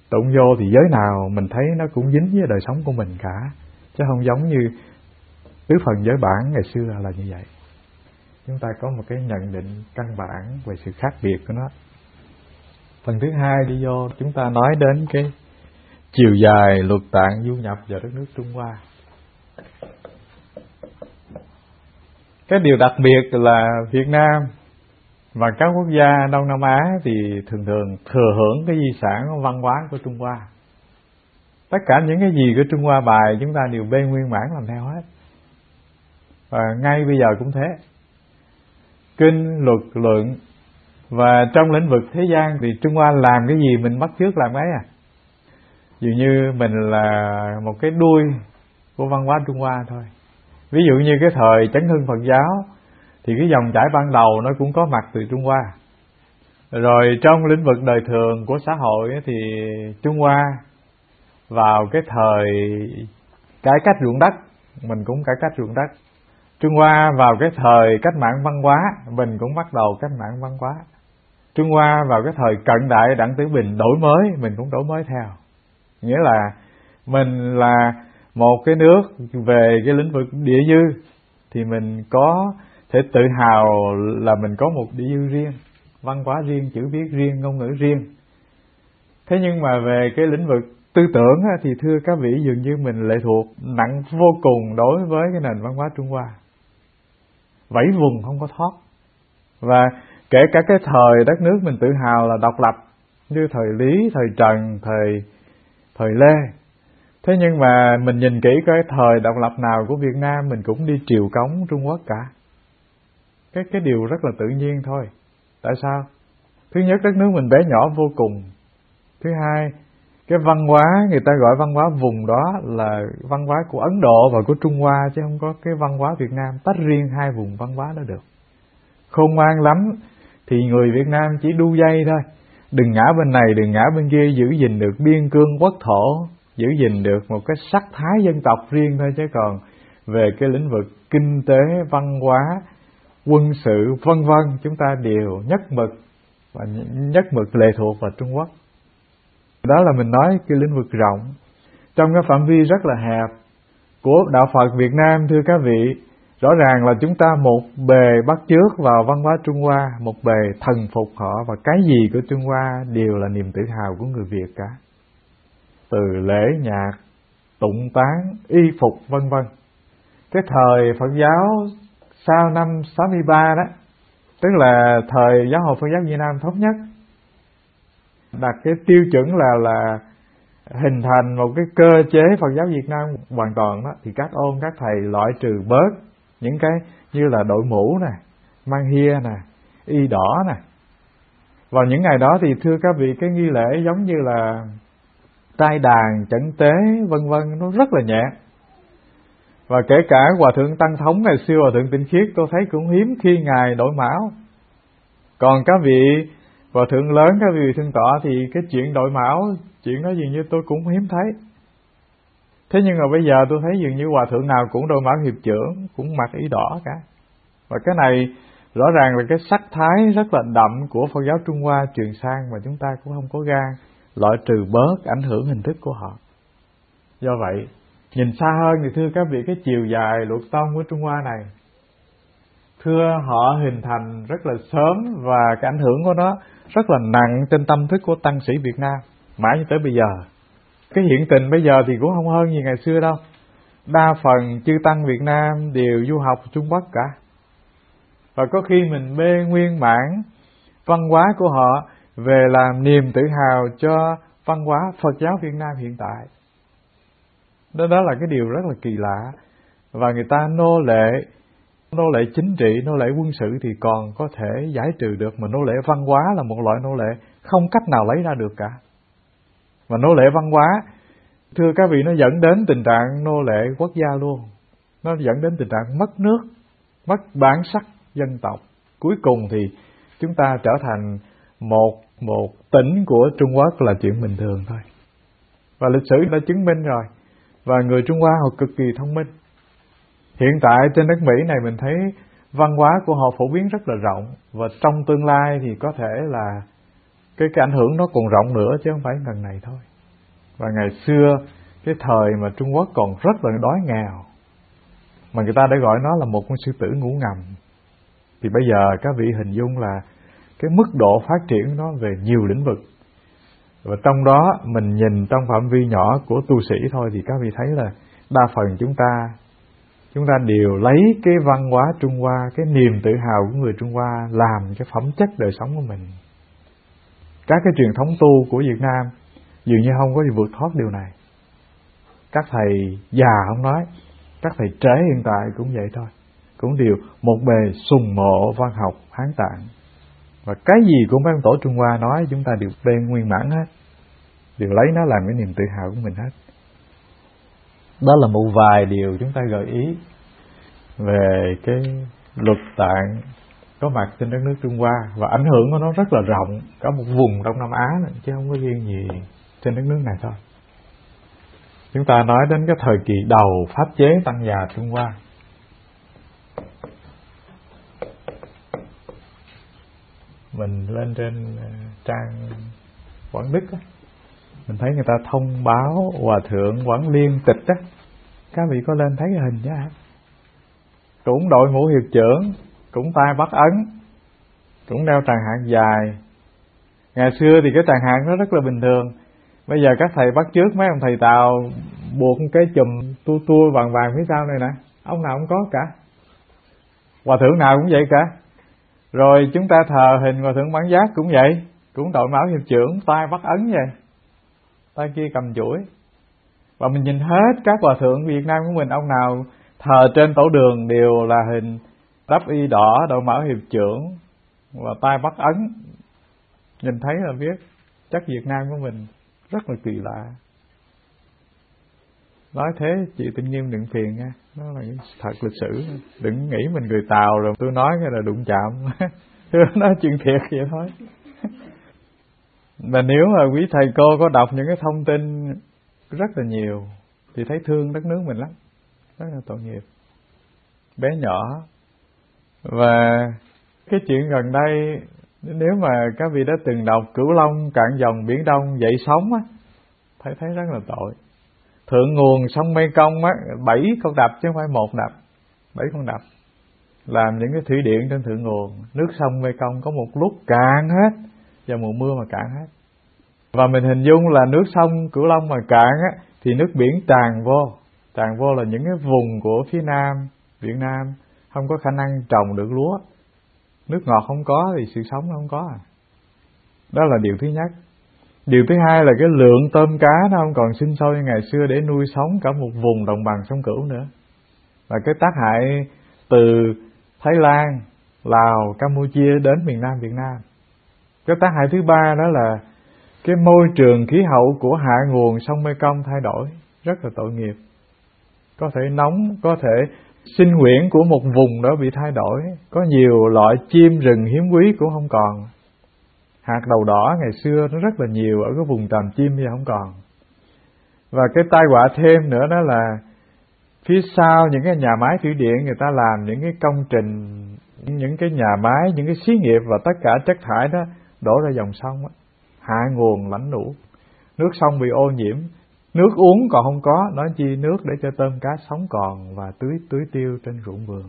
Đụng vô thì giới nào mình thấy nó cũng dính với đời sống của mình cả, chứ không giống như tứ phần giới bản ngày xưa là như vậy. Chúng ta có một cái nhận định căn bản về sự khác biệt của nó. Phần thứ hai đi vô chúng ta nói đến cái chiều dài luật tạng du nhập vào đất nước Trung Hoa. Cái điều đặc biệt là Việt Nam và các quốc gia Đông Nam Á thì thường thường thừa hưởng cái di sản văn hóa của Trung Hoa. Tất cả những cái gì của Trung Hoa bài chúng ta đều bê nguyên bản làm theo hết. Và ngay bây giờ cũng thế. Kinh, luật, luận. Và trong lĩnh vực thế gian thì Trung Hoa làm cái gì mình bắt chước làm ấy à. Dường như mình là một cái đuôi của văn hóa Trung Hoa thôi. Ví dụ như cái thời Chấn Hưng Phật giáo thì cái dòng chảy ban đầu nó cũng có mặt từ Trung Hoa. Rồi trong lĩnh vực đời thường của xã hội thì Trung Hoa vào cái thời cải cách ruộng đất, mình cũng cải cách ruộng đất. Trung Hoa vào cái thời cách mạng văn hóa, mình cũng bắt đầu cách mạng văn hóa. Trung Hoa vào cái thời cận đại Đặng Tử Bình đổi mới, mình cũng đổi mới theo. Nghĩa là mình là một cái nước về cái lĩnh vực địa dư thì mình có thể tự hào là mình có một địa dư riêng, văn hóa riêng, chữ viết riêng, ngôn ngữ riêng. Thế nhưng mà về cái lĩnh vực tư tưởng thì thưa các vị, dường như mình lệ thuộc nặng vô cùng đối với cái nền văn hóa Trung Hoa. Vẫy vùng không có thoát. Và kể cả cái thời đất nước mình tự hào là độc lập, như thời Lý, thời Trần, thời thời Lê. Thế nhưng mà mình nhìn kỹ cái thời độc lập nào của Việt Nam mình cũng đi triều cống Trung Quốc cả. Cái cái điều rất là tự nhiên thôi. Tại sao? Thứ nhất, đất nước mình bé nhỏ vô cùng. Thứ hai, cái văn hóa người ta gọi văn hóa vùng đó là văn hóa của Ấn Độ và của Trung Hoa, chứ không có cái văn hóa Việt Nam tách riêng hai vùng văn hóa đó được. Khôn ngoan lắm thì người Việt Nam chỉ đu dây thôi, đừng ngã bên này đừng ngã bên kia, giữ gìn được biên cương quốc thổ, giữ gìn được một cái sắc thái dân tộc riêng thôi. Chứ còn về cái lĩnh vực kinh tế, văn hóa, quân sự vân vân, chúng ta đều nhất mực và nhất mực lệ thuộc vào Trung Quốc. Đó là mình nói cái lĩnh vực rộng. Trong cái phạm vi rất là hẹp của đạo Phật Việt Nam, thưa các vị, rõ ràng là chúng ta một bề bắt chước vào văn hóa Trung Hoa, một bề thần phục họ, và cái gì của Trung Hoa đều là niềm tự hào của người Việt cả. Từ lễ nhạc, tụng tán, y phục vân vân. Cái thời Phật giáo sau năm sáu mươi ba đó, tức là thời Giáo hội Phật giáo Việt Nam thống nhất, đặt cái tiêu chuẩn là là hình thành một cái cơ chế Phật giáo Việt Nam hoàn toàn đó, thì các ôn các thầy loại trừ bớt những cái như là đội mũ nè, mang hia nè, y đỏ nè. Vào những ngày đó thì thưa các vị, cái nghi lễ giống như là trai đàn, chẩn tế vân vân, nó rất là nhẹ. Và kể cả Hòa thượng Tăng Thống ngày xưa, Hòa thượng Tịnh Khiết, tôi thấy cũng hiếm khi ngài đổi mão. Còn các vị Hòa thượng lớn, các vị thượng tọa thì cái chuyện đổi mão, chuyện đó dường như tôi cũng hiếm thấy. Thế nhưng mà bây giờ tôi thấy dường như Hòa thượng nào cũng đổi mão hiệp trưởng, cũng mặc y đỏ cả. Và cái này rõ ràng là cái sắc thái rất là đậm của Phật giáo Trung Hoa truyền sang, mà chúng ta cũng không có gan loại trừ bớt ảnh hưởng hình thức của họ. Do vậy, nhìn xa hơn thì thưa các vị, cái chiều dài luật tông của Trung Hoa này, thưa họ hình thành rất là sớm, và cái ảnh hưởng của nó rất là nặng trên tâm thức của tăng sĩ Việt Nam mãi tới bây giờ. Cái hiện tình bây giờ thì cũng không hơn gì ngày xưa đâu. Đa phần chư tăng Việt Nam đều du học Trung Quốc cả. Và có khi mình bê nguyên bản văn hóa của họ về làm niềm tự hào cho văn hóa Phật giáo Việt Nam hiện tại. Đó, đó là cái điều rất là kỳ lạ. Và người ta nô lệ, nô lệ chính trị, nô lệ quân sự thì còn có thể giải trừ được, mà nô lệ văn hóa là một loại nô lệ không cách nào lấy ra được cả. Và nô lệ văn hóa, thưa các vị, nó dẫn đến tình trạng nô lệ quốc gia luôn. Nó dẫn đến tình trạng mất nước, mất bản sắc dân tộc. Cuối cùng thì chúng ta trở thành một một tỉnh của Trung Quốc là chuyện bình thường thôi. Và lịch sử đã chứng minh rồi. Và người Trung Hoa họ cực kỳ thông minh. Hiện tại trên đất Mỹ này mình thấy văn hóa của họ phổ biến rất là rộng. Và trong tương lai thì có thể là cái, cái ảnh hưởng nó còn rộng nữa, chứ không phải lần này thôi. Và ngày xưa cái thời mà Trung Quốc còn rất là đói nghèo, mà người ta đã gọi nó là một con sư tử ngủ ngầm, thì bây giờ các vị hình dung là cái mức độ phát triển nó về nhiều lĩnh vực. Và trong đó mình nhìn trong phạm vi nhỏ của tu sĩ thôi thì các vị thấy là đa phần chúng ta chúng ta đều lấy cái văn hóa Trung Hoa, cái niềm tự hào của người Trung Hoa làm cái phẩm chất đời sống của mình. Các cái truyền thống tu của Việt Nam dường như không có gì vượt thoát điều này. Các thầy già không nói, các thầy trẻ hiện tại cũng vậy thôi, cũng đều một bề sùng mộ văn học Hán Tạng. Và cái gì của mấy ông tổ Trung Hoa nói chúng ta đều bên nguyên mãn hết, đều lấy nó làm cái niềm tự hào của mình hết. Đó là một vài điều chúng ta gợi ý về cái luật tạng có mặt trên đất nước Trung Hoa, và ảnh hưởng của nó rất là rộng, cả một vùng Đông Nam Á này, chứ không có riêng gì trên đất nước này thôi. Chúng ta nói đến cái thời kỳ đầu pháp chế Tăng già Trung Hoa. Mình lên trên trang Quảng Đức á, mình thấy người ta thông báo Hòa Thượng Quảng Liên Tịch á, các vị có lên thấy cái hình chứ hả? Cũng đội mũ hiệp trưởng, cũng tay bắt ấn, cũng đeo tràng hạt dài. Ngày xưa thì cái tràng hạt nó rất là bình thường. Bây giờ các thầy bắt chước mấy ông thầy Tàu buộc cái chùm tua tua vàng vàng phía sau này nè, ông nào cũng có cả, Hòa Thượng nào cũng vậy cả. Rồi chúng ta thờ hình Hòa Thượng Bản Giác cũng vậy, cũng đội mão hiệp trưởng, tay bắt ấn vậy, tay kia cầm chuỗi. Và mình nhìn hết các Hòa Thượng Việt Nam của mình, ông nào thờ trên tổ đường đều là hình đắp y đỏ, đội mão hiệp trưởng và tay bắt ấn. Nhìn thấy là biết chắc Việt Nam của mình rất là kỳ lạ. Nói thế chị Tinh Nghiêm đừng phiền nha, nó là thật lịch sử, đừng nghĩ mình người Tàu rồi tôi nói cái là đụng chạm. Tôi nói chuyện thiệt vậy thôi. Mà nếu mà quý thầy cô có đọc những cái thông tin rất là nhiều thì thấy thương đất nước mình lắm, rất là tội nghiệp, bé nhỏ. Và cái chuyện gần đây, nếu mà các vị đã từng đọc Cửu Long cạn dòng biển Đông dậy sóng á, thấy thấy rất là tội. Thượng nguồn sông Mê Công á, bảy con đập chứ không phải một đập, bảy con đập làm những cái thủy điện trên thượng nguồn. Nước sông Mê Công có một lúc cạn hết, vào mùa mưa mà cạn hết. Và mình hình dung là nước sông Cửu Long mà cạn á, thì nước biển tràn vô, tràn vô là những cái vùng của phía Nam Việt Nam không có khả năng trồng được lúa, nước ngọt không có thì sự sống nó không có à. Đó là điều thứ nhất. Điều thứ hai là cái lượng tôm cá nó không còn sinh sôi như ngày xưa để nuôi sống cả một vùng đồng bằng sông Cửu nữa. Và cái tác hại từ Thái Lan, Lào, Campuchia đến miền Nam Việt Nam. Cái tác hại thứ ba đó là cái môi trường khí hậu của hạ nguồn sông Mê Công thay đổi, rất là tội nghiệp. Có thể nóng, có thể sinh quyển của một vùng đó bị thay đổi, có nhiều loại chim rừng hiếm quý cũng không còn. Hạt đầu đỏ ngày xưa nó rất là nhiều ở cái vùng tràm chim bây giờ không còn. Và cái tai họa thêm nữa đó là phía sau những cái nhà máy thủy điện người ta làm những cái công trình, những cái nhà máy, những cái xí nghiệp và tất cả chất thải đó đổ ra dòng sông đó, hạ nguồn lãnh lũ, nước sông bị ô nhiễm, nước uống còn không có, nói chi nước để cho tôm cá sống còn và tưới tưới tiêu trên ruộng vườn.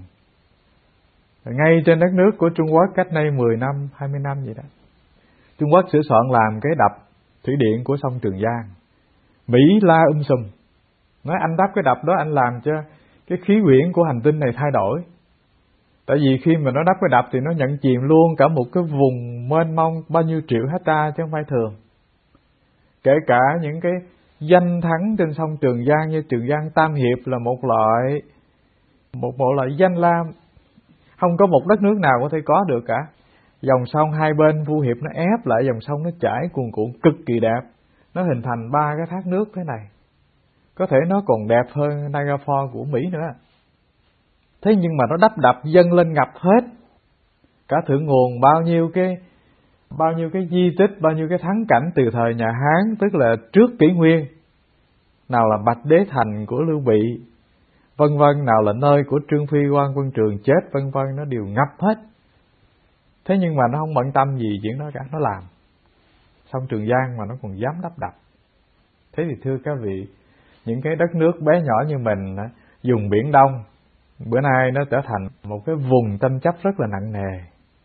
Ngay trên đất nước của Trung Quốc cách đây mười năm, hai mươi năm vậy đó, Trung Quốc sửa soạn làm cái đập thủy điện của sông Trường Giang. Mỹ la um sùm, nói anh đắp cái đập đó anh làm cho cái khí quyển của hành tinh này thay đổi. Tại vì khi mà nó đắp cái đập thì nó nhận chìm luôn cả một cái vùng mênh mông bao nhiêu triệu hecta chứ không phải thường. Kể cả những cái danh thắng trên sông Trường Giang như Trường Giang Tam Hiệp là một loại một bộ loại danh lam, không có một đất nước nào có thể có được cả. Dòng sông hai bên Vu Hiệp nó ép lại, dòng sông nó chảy cuồn cuộn cực kỳ đẹp, nó hình thành ba cái thác nước thế này, có thể nó còn đẹp hơn Niagara Falls của Mỹ nữa. Thế nhưng mà nó đắp đập dâng lên ngập hết cả thượng nguồn, bao nhiêu cái bao nhiêu cái di tích, bao nhiêu cái thắng cảnh từ thời nhà Hán, tức là trước Kỷ Nguyên, nào là Bạch Đế Thành của Lưu Bị, vân vân, nào là nơi của Trương Phi Quan Quân Trường chết, vân vân, nó đều ngập hết. Thế nhưng mà nó không bận tâm gì chuyện đó cả, nó làm sông Trường Giang mà nó còn dám đắp đập. Thế thì thưa các vị, những cái đất nước bé nhỏ như mình, vùng Biển Đông, bữa nay nó trở thành một cái vùng tranh chấp rất là nặng nề.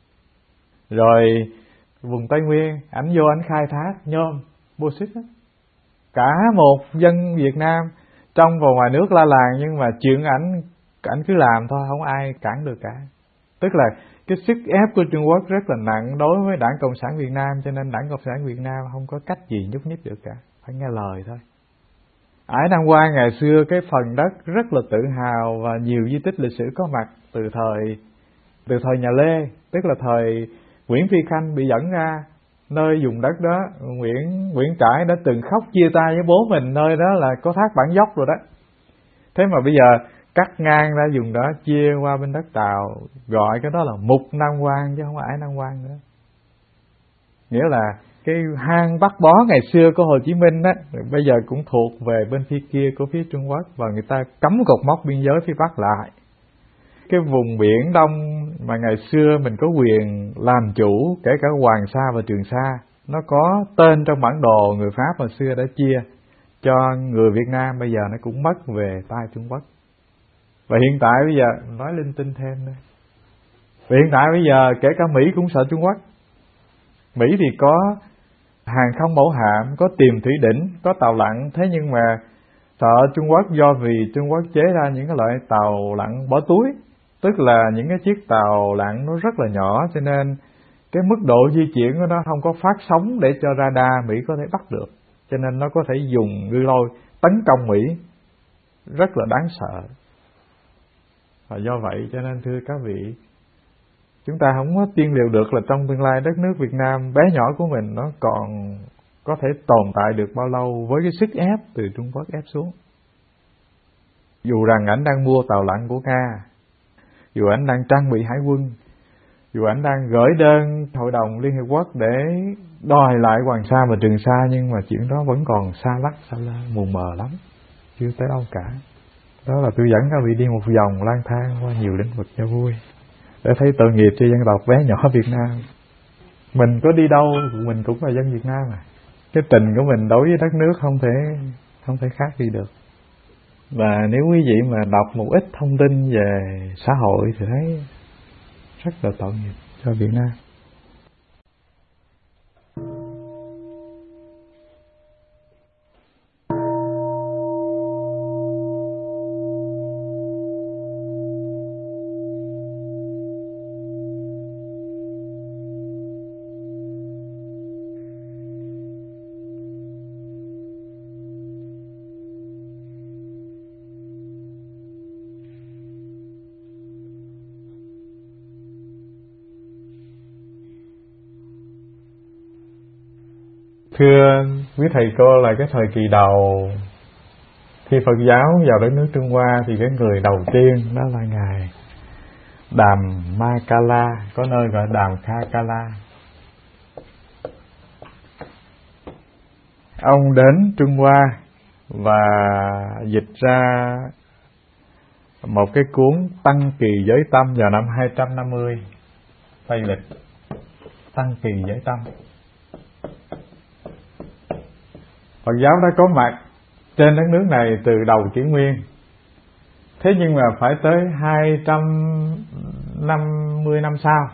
Rồi vùng Tây Nguyên, ảnh vô ảnh khai thác nhôm, bauxit đó. Cả một dân Việt Nam trong và ngoài nước la làng, nhưng mà chuyện ảnh ảnh cứ làm thôi, không ai cản được cả. Tức là cái sức ép của Trung Quốc rất là nặng đối với Đảng Cộng sản Việt Nam, cho nên Đảng Cộng sản Việt Nam không có cách gì nhúc nhích được cả, phải nghe lời thôi. Ải Nam Quan ngày xưa cái phần đất rất là tự hào và nhiều di tích lịch sử có mặt từ thời từ thời nhà Lê, tức là thời Nguyễn Phi Khanh bị dẫn ra nơi vùng đất đó. Nguyễn Nguyễn Trãi đã từng khóc chia tay với bố mình, nơi đó là có thác Bản Dốc rồi đó. Thế mà bây giờ cắt ngang ra vùng đó, chia qua bên đất Tàu, gọi cái đó là Mục Nam Quan chứ không phải Ải Nam Quan nữa. Nghĩa là cái hang Bắc Bó ngày xưa của Hồ Chí Minh á, bây giờ cũng thuộc về bên phía kia của phía Trung Quốc, và người ta cấm cột mốc biên giới phía Bắc lại. Cái vùng Biển Đông mà ngày xưa mình có quyền làm chủ, kể cả Hoàng Sa và Trường Sa, nó có tên trong bản đồ người Pháp hồi xưa đã chia cho người Việt Nam, bây giờ nó cũng mất về tay Trung Quốc. Và hiện tại bây giờ nói linh tinh thêm nữa, và hiện tại bây giờ kể cả Mỹ cũng sợ Trung Quốc. Mỹ thì có hàng không mẫu hạm, có tiềm thủy đỉnh, có tàu lặn, thế nhưng mà sợ Trung Quốc do vì Trung Quốc chế ra những cái loại tàu lặn bỏ túi, tức là những cái chiếc tàu lặn nó rất là nhỏ, cho nên cái mức độ di chuyển của nó không có phát sóng để cho radar Mỹ có thể bắt được, cho nên nó có thể dùng ngư lôi tấn công Mỹ, rất là đáng sợ. Và do vậy cho nên thưa các vị, chúng ta không có tiên liệu được là trong tương lai đất nước Việt Nam bé nhỏ của mình nó còn có thể tồn tại được bao lâu với cái sức ép từ Trung Quốc ép xuống. Dù rằng ảnh đang mua tàu lặn của Nga, dù ảnh đang trang bị hải quân, dù ảnh đang gửi đơn Hội đồng Liên Hiệp Quốc để đòi lại Hoàng Sa và Trường Sa, nhưng mà chuyện đó vẫn còn xa lắc xa lơ, mù mờ lắm, chưa tới đâu cả. Đó là tôi dẫn các vị đi một vòng lang thang qua nhiều lĩnh vực cho vui, để thấy tội nghiệp cho dân tộc bé nhỏ Việt Nam. Mình có đi đâu mình cũng là dân Việt Nam mà. Cái tình của mình đối với đất nước không thể không thể khác đi được. Và nếu quý vị mà đọc một ít thông tin về xã hội thì thấy rất là tội nghiệp cho Việt Nam. Thưa quý thầy cô, là cái thời kỳ đầu khi Phật giáo vào đất nước Trung Hoa thì cái người đầu tiên đó là ngài Đàm Ma Ca La, có nơi gọi Đàm Kha Ca La. Ông đến Trung Hoa và dịch ra một cái cuốn Tăng Kỳ Giới Tâm vào năm hai trăm năm mươi Tây Lịch. Tăng Kỳ Giới Tâm. Phật giáo đã có mặt trên đất nước này từ đầu kỷ nguyên. Thế nhưng mà phải tới hai trăm năm mươi năm sau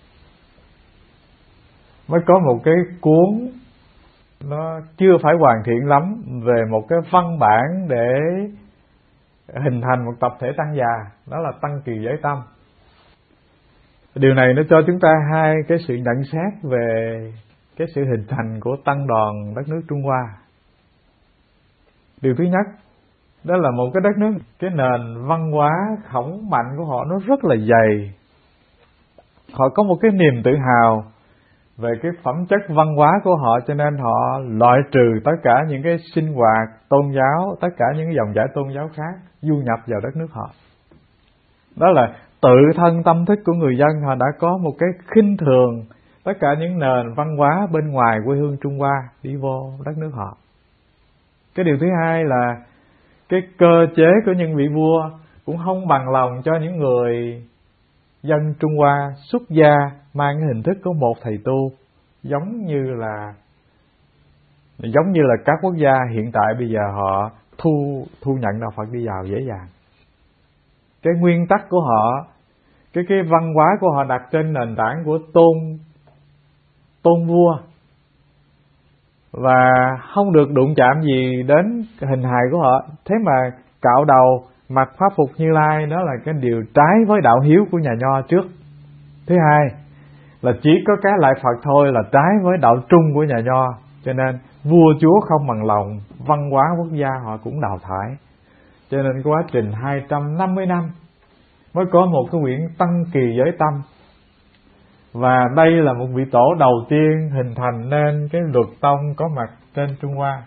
mới có một cái cuốn nó chưa phải hoàn thiện lắm về một cái văn bản để hình thành một tập thể tăng già, đó là Tăng Kỳ Giới Tâm. Điều này nó cho chúng ta hai cái sự nhận xét về cái sự hình thành của tăng đoàn đất nước Trung Hoa. Điều thứ nhất, đó là một cái đất nước, cái nền văn hóa khổng mạnh của họ nó rất là dày. Họ có một cái niềm tự hào về cái phẩm chất văn hóa của họ, cho nên họ loại trừ tất cả những cái sinh hoạt tôn giáo, tất cả những cái dòng dõi tôn giáo khác du nhập vào đất nước họ. Đó là tự thân tâm thức của người dân, họ đã có một cái khinh thường tất cả những nền văn hóa bên ngoài quê hương Trung Hoa đi vô đất nước họ. Cái điều thứ hai là cái cơ chế của những vị vua cũng không bằng lòng cho những người dân Trung Hoa xuất gia mang cái hình thức của một thầy tu, giống như là Giống như là các quốc gia hiện tại bây giờ họ thu thu nhận đạo Phật đi vào dễ dàng. Cái nguyên tắc của họ, cái cái văn hóa của họ đặt trên nền tảng của tôn tôn vua, và không được đụng chạm gì đến hình hài của họ. Thế mà cạo đầu mặc pháp phục Như Lai, đó là cái điều trái với đạo hiếu của nhà Nho trước. Thứ hai là chỉ có cái lại Phật thôi là trái với đạo trung của nhà Nho, cho nên vua chúa không bằng lòng, văn hóa quốc gia họ cũng đào thải. Cho nên quá trình hai trăm năm mươi năm mới có một cái quyển Tăng Kỳ Giới Tâm. Và đây là một vị tổ đầu tiên hình thành nên cái luật tông có mặt trên Trung Hoa.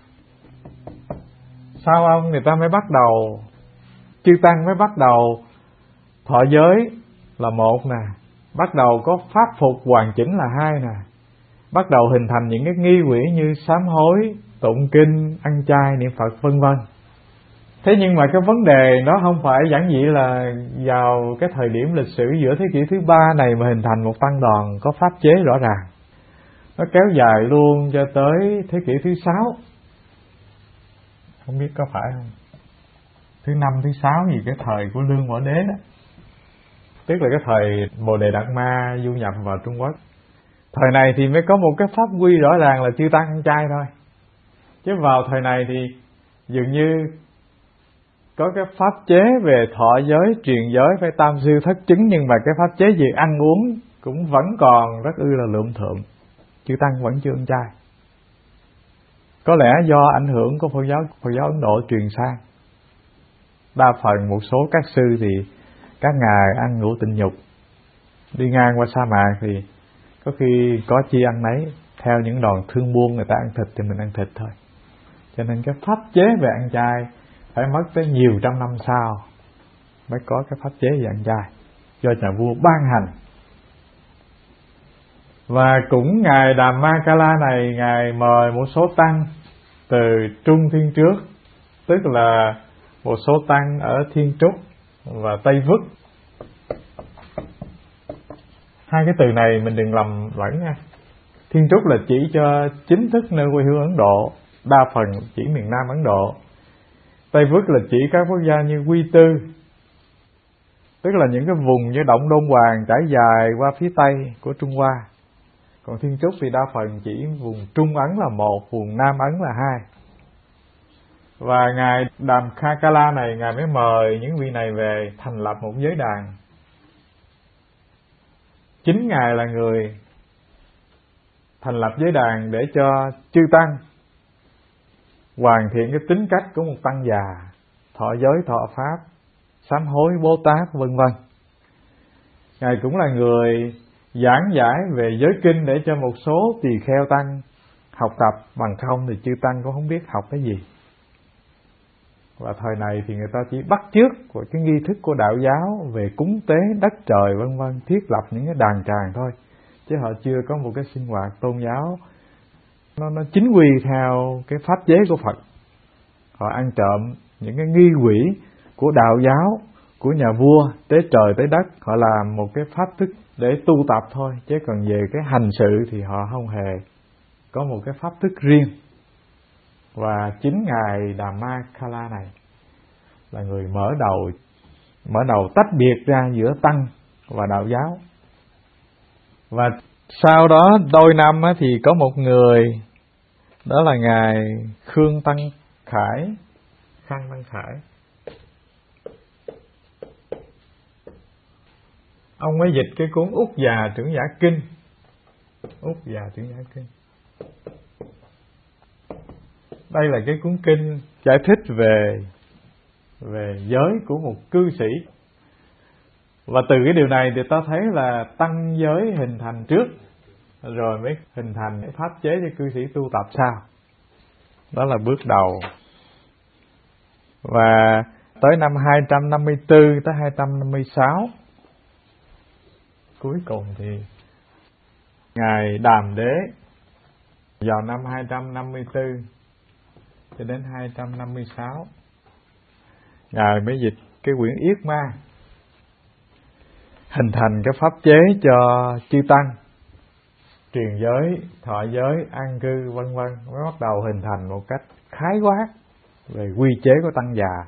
Sau ông người ta mới bắt đầu, chư tăng mới bắt đầu thọ giới là một nè, bắt đầu có pháp phục hoàn chỉnh là hai nè, bắt đầu hình thành những cái nghi quỹ như sám hối, tụng kinh, ăn chay, niệm Phật vân vân. Thế nhưng mà cái vấn đề nó không phải giản dị là vào cái thời điểm lịch sử giữa thế kỷ thứ ba này mà hình thành một tăng đoàn có pháp chế rõ ràng. Nó kéo dài luôn cho tới thế kỷ thứ sáu. Không biết có phải không? Thứ năm, thứ sáu gì cái thời của Lương Võ Đế đó. Tức là cái thời Bồ Đề Đạt Ma du nhập vào Trung Quốc. Thời này thì mới có một cái pháp quy rõ ràng là chư tăng ăn chay thôi. Chứ vào thời này thì dường như có cái pháp chế về thọ giới, truyền giới phải tam sư thất chứng, nhưng mà cái pháp chế về ăn uống cũng vẫn còn rất ư là lượm thượm. Chư tăng vẫn chưa ăn chay. Có lẽ do ảnh hưởng của Phật giáo, Phật giáo Ấn Độ truyền sang. Đa phần một số các sư thì các ngài ăn ngũ tịnh nhục. Đi ngang qua sa mạc thì có khi có chi ăn nấy. Theo những đoàn thương buôn người ta ăn thịt thì mình ăn thịt thôi. Cho nên cái pháp chế về ăn chay phải mất tới nhiều trăm năm sau mới có cái pháp chế về ăn chay do nhà vua ban hành. Và cũng ngài Đàm Ma Ca La này, ngài mời một số tăng từ Trung Thiên trước, tức là một số tăng ở Thiên Trúc và Tây Vức. Hai cái từ này mình đừng lầm lẫn nha. Thiên Trúc là chỉ cho chính thức nơi quê hương Ấn Độ, đa phần chỉ miền Nam Ấn Độ. Tây Vức là chỉ các quốc gia như Quy Tư, tức là những cái vùng như Động Đôn Hoàng trải dài qua phía Tây của Trung Hoa. Còn Thiên Trúc thì đa phần chỉ vùng Trung Ấn là một, vùng Nam Ấn là hai. Và ngài Đàm Kha Ca La này, ngài mới mời những vị này về thành lập một giới đàn. Chính ngài là người thành lập giới đàn để cho chư tăng hoàn thiện cái tính cách của một tăng già, thọ giới, thọ pháp, sám hối, Bồ Tát vân vân. Ngài cũng là người giảng giải về giới kinh để cho một số tỳ kheo tăng học tập, bằng không thì chư tăng cũng không biết học cái gì. Và thời này thì người ta chỉ bắt chước của cái nghi thức của đạo giáo về cúng tế đất trời vân vân, thiết lập những cái đàn tràng thôi, chứ họ chưa có một cái sinh hoạt tôn giáo nó nó chính quy theo cái pháp chế của Phật. Họ ăn trộm những cái nghi quỹ của đạo giáo, của nhà vua, tế trời tế đất, họ làm một cái pháp thức để tu tập thôi, chứ còn về cái hành sự thì họ không hề có một cái pháp thức riêng. Và chính ngài Đàm Ma Ca La này là người mở đầu mở đầu tách biệt ra giữa tăng và đạo giáo. Và sau đó đôi năm thì có một người, đó là ngài Khương Tăng Khải, Khang Tăng Khải. Ông mới dịch cái cuốn Úc Già Trưởng Giả Kinh. Úc Già Trưởng Giả Kinh. Đây là cái cuốn kinh giải thích về về giới của một cư sĩ. Và từ cái điều này thì ta thấy là tăng giới hình thành trước, rồi mới hình thành cái pháp chế cho cư sĩ tu tập sau. Đó là bước đầu. Và tới năm hai trăm năm mươi tư tới hai trăm năm mươi sáu, cuối cùng thì ngài Đàm Đế vào năm hai trăm năm mươi tư cho đến hai trăm năm mươi sáu, ngài mới dịch cái quyển Yết Ma, hình thành cái pháp chế cho chư tăng truyền giới, thọ giới, an cư vân vân mới bắt đầu hình thành một cách khái quát về quy chế của tăng già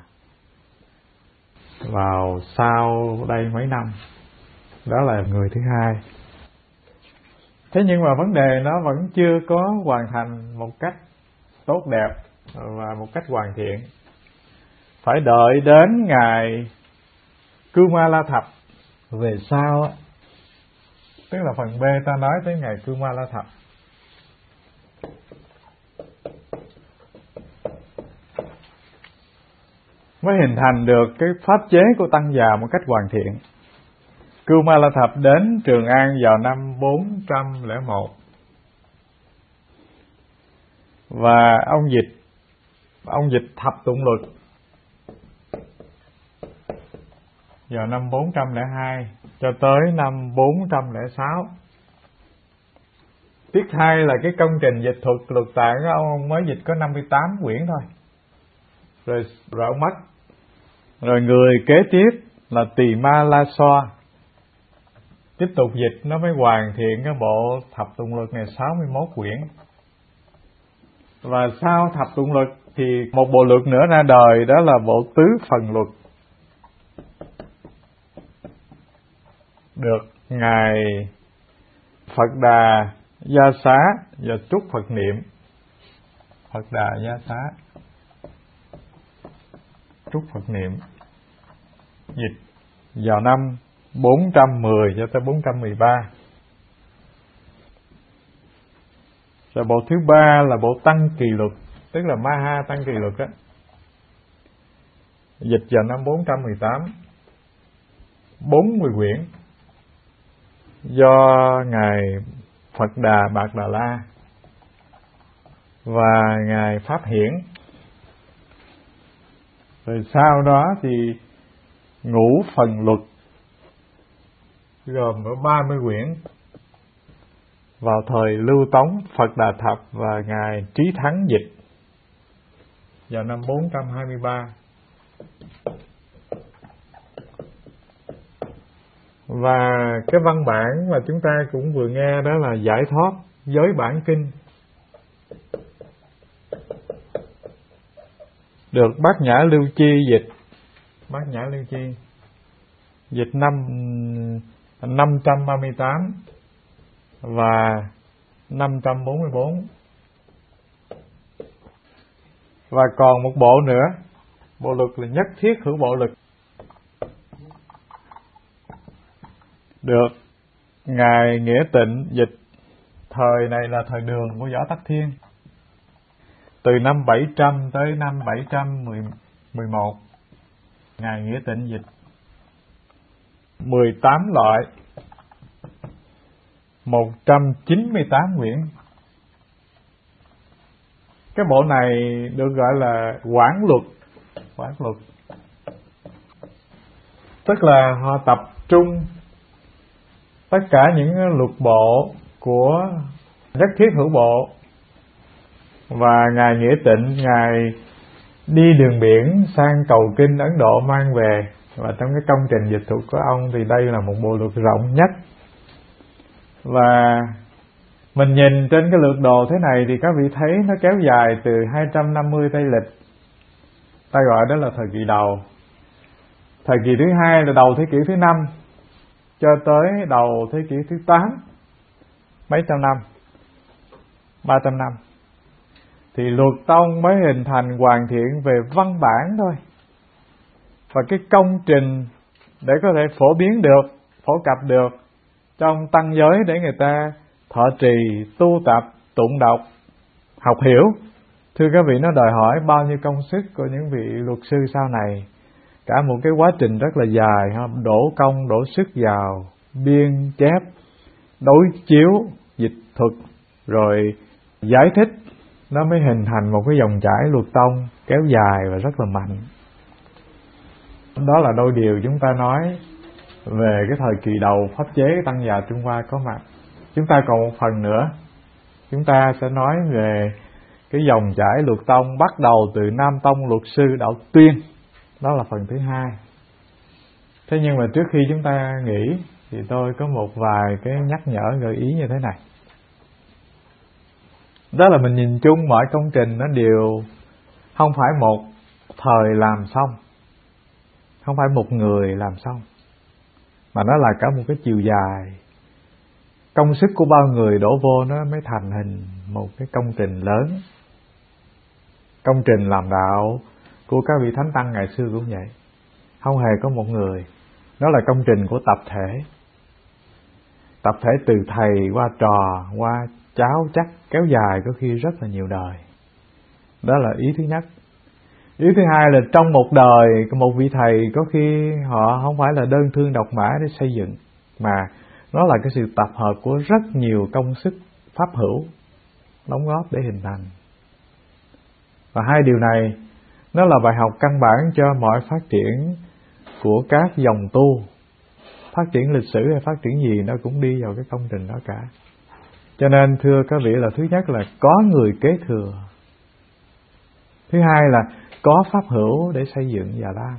vào sau đây mấy năm. Đó là người thứ hai. Thế nhưng mà vấn đề nó vẫn chưa có hoàn thành một cách tốt đẹp và một cách hoàn thiện. Phải đợi đến ngày Kumala Thập về sau á, tức là phần B ta nói tới ngày Kumala Thập, mới hình thành được cái pháp chế của tăng già một cách hoàn thiện. Kumala Thập đến Trường An vào năm bốn trăm lẻ một, và ông dịch ông dịch Thập Tụng Luật vào năm bốn trăm lẻ hai cho tới năm bốn trăm lẻ sáu. Tiếc thay là cái công trình dịch thuật luật tạng của ông, ông mới dịch có năm mươi tám quyển thôi, rồi rồi ông mất. Rồi người kế tiếp là Tỳ Ma La Xoa tiếp tục dịch, nó mới hoàn thiện cái bộ Thập Tụng Luật này sáu mươi mốt quyển. Và sau Thập Tụng Luật thì một bộ luật nữa ra đời, đó là bộ Tứ Phần Luật, được ngài Phật Đà Gia Xá và Trúc Phật Niệm. Phật Đà Gia Xá, Trúc Phật Niệm dịch vào năm bốn trăm mười cho tới bốn trăm mười ba. Rồi bộ thứ ba là bộ Tăng Kỳ Luật, tức là Maha Tăng Kỳ Luật á, dịch vào năm bốn trăm mười tám, bốn mươi quyển, do ngài Phật Đà Bạt Đà La và ngài Pháp Hiển. Rồi sau đó thì Ngũ Phần Luật gồm có ba mươi quyển vào thời Lưu Tống Phật Đà Thập và ngài Trí Thắng dịch vào năm bốn trăm hai mươi ba. Và cái văn bản mà chúng ta cũng vừa nghe đó là Giải Thoát Giới Bản Kinh, được Bát Nhã Lưu Chi dịch. Bát Nhã Lưu Chi dịch năm năm trăm ba mươi tám và năm trăm bốn mươi bốn. Và còn một bộ nữa, bộ luật là Nhất Thiết Hữu Bộ Luật, được ngài Nghĩa Tịnh dịch. Thời này là thời Đường của Võ Tắc Thiên, từ năm bảy trăm tới năm bảy trăm mười một. Ngài Nghĩa Tịnh dịch mười tám loại, một trăm chín mươi tám quyển. Cái bộ này được gọi là Quảng Luật. Quảng Luật tức là họ tập trung tất cả những luật bộ của Nhất Thiết Hữu Bộ. Và ngài Nghĩa Tịnh, ngài đi đường biển sang cầu kinh Ấn Độ mang về, và trong cái công trình dịch thuật của ông thì đây là một bộ luật rộng nhất. Và mình nhìn trên cái lược đồ thế này thì các vị thấy nó kéo dài từ hai trăm năm mươi Tây Lịch, ta gọi đó là thời kỳ đầu. Thời kỳ thứ hai là đầu thế kỷ thứ năm cho tới đầu thế kỷ thứ tám, mấy trăm năm, ba trăm năm, thì luật tông mới hình thành hoàn thiện về văn bản thôi. Và cái công trình để có thể phổ biến được, phổ cập được trong tăng giới để người ta thọ trì, tu tập, tụng đọc, học hiểu, thưa các vị, nó đòi hỏi bao nhiêu công sức của những vị luật sư sau này. Cả một cái quá trình rất là dài, đổ công, đổ sức vào biên chép, đối chiếu, dịch thuật, rồi giải thích, nó mới hình thành một cái dòng chảy luật tông kéo dài và rất là mạnh. Đó là đôi điều chúng ta nói về cái thời kỳ đầu pháp chế tăng già Trung Hoa có mặt. Chúng ta còn một phần nữa, chúng ta sẽ nói về cái dòng chảy luật tông bắt đầu từ Nam Tông luật sư Đạo Tuyên. Đó là phần thứ hai. Thế nhưng mà trước khi chúng ta nghỉ thì tôi có một vài cái nhắc nhở, gợi ý như thế này. Đó là mình nhìn chung mọi công trình nó đều không phải một thời làm xong, không phải một người làm xong, mà nó là cả một cái chiều dài. Công sức của bao người đổ vô nó mới thành hình một cái công trình lớn. Công trình làm đạo của các vị thánh tăng ngày xưa cũng vậy, không hề có một người. Nó là công trình của tập thể. Tập thể từ thầy qua trò, qua cháu chắc, kéo dài có khi rất là nhiều đời. Đó là ý thứ nhất. Ý thứ hai là trong một đời, một vị thầy có khi họ không phải là đơn thương độc mã để xây dựng, mà nó là cái sự tập hợp của rất nhiều công sức pháp hữu đóng góp để hình thành. Và hai điều này nó là bài học căn bản cho mọi phát triển của các dòng tu. Phát triển lịch sử hay phát triển gì nó cũng đi vào cái công trình đó cả. Cho nên thưa các vị là thứ nhất là có người kế thừa. Thứ hai là có pháp hữu để xây dựng Già Lam.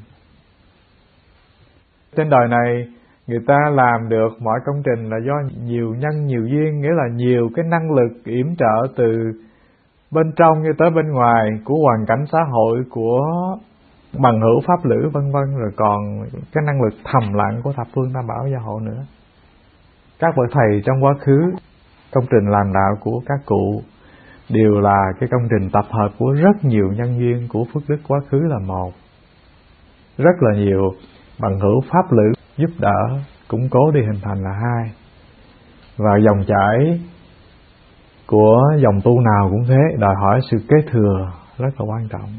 Trên đời này người ta làm được mọi công trình là do nhiều nhân nhiều duyên, nghĩa là nhiều cái năng lực yểm trợ từ bên trong cho tới bên ngoài, của hoàn cảnh xã hội, của bằng hữu pháp lữ vân vân, rồi còn cái năng lực thầm lặng của thập phương tam bảo gia hộ nữa. Các bậc thầy trong quá khứ, công trình làm đạo của các cụ đều là cái công trình tập hợp của rất nhiều nhân duyên của phước đức quá khứ là một. Rất là nhiều bằng hữu pháp lữ giúp đỡ, củng cố đi hình thành là hai. Và dòng chảy của dòng tu nào cũng thế, đòi hỏi sự kế thừa rất là quan trọng.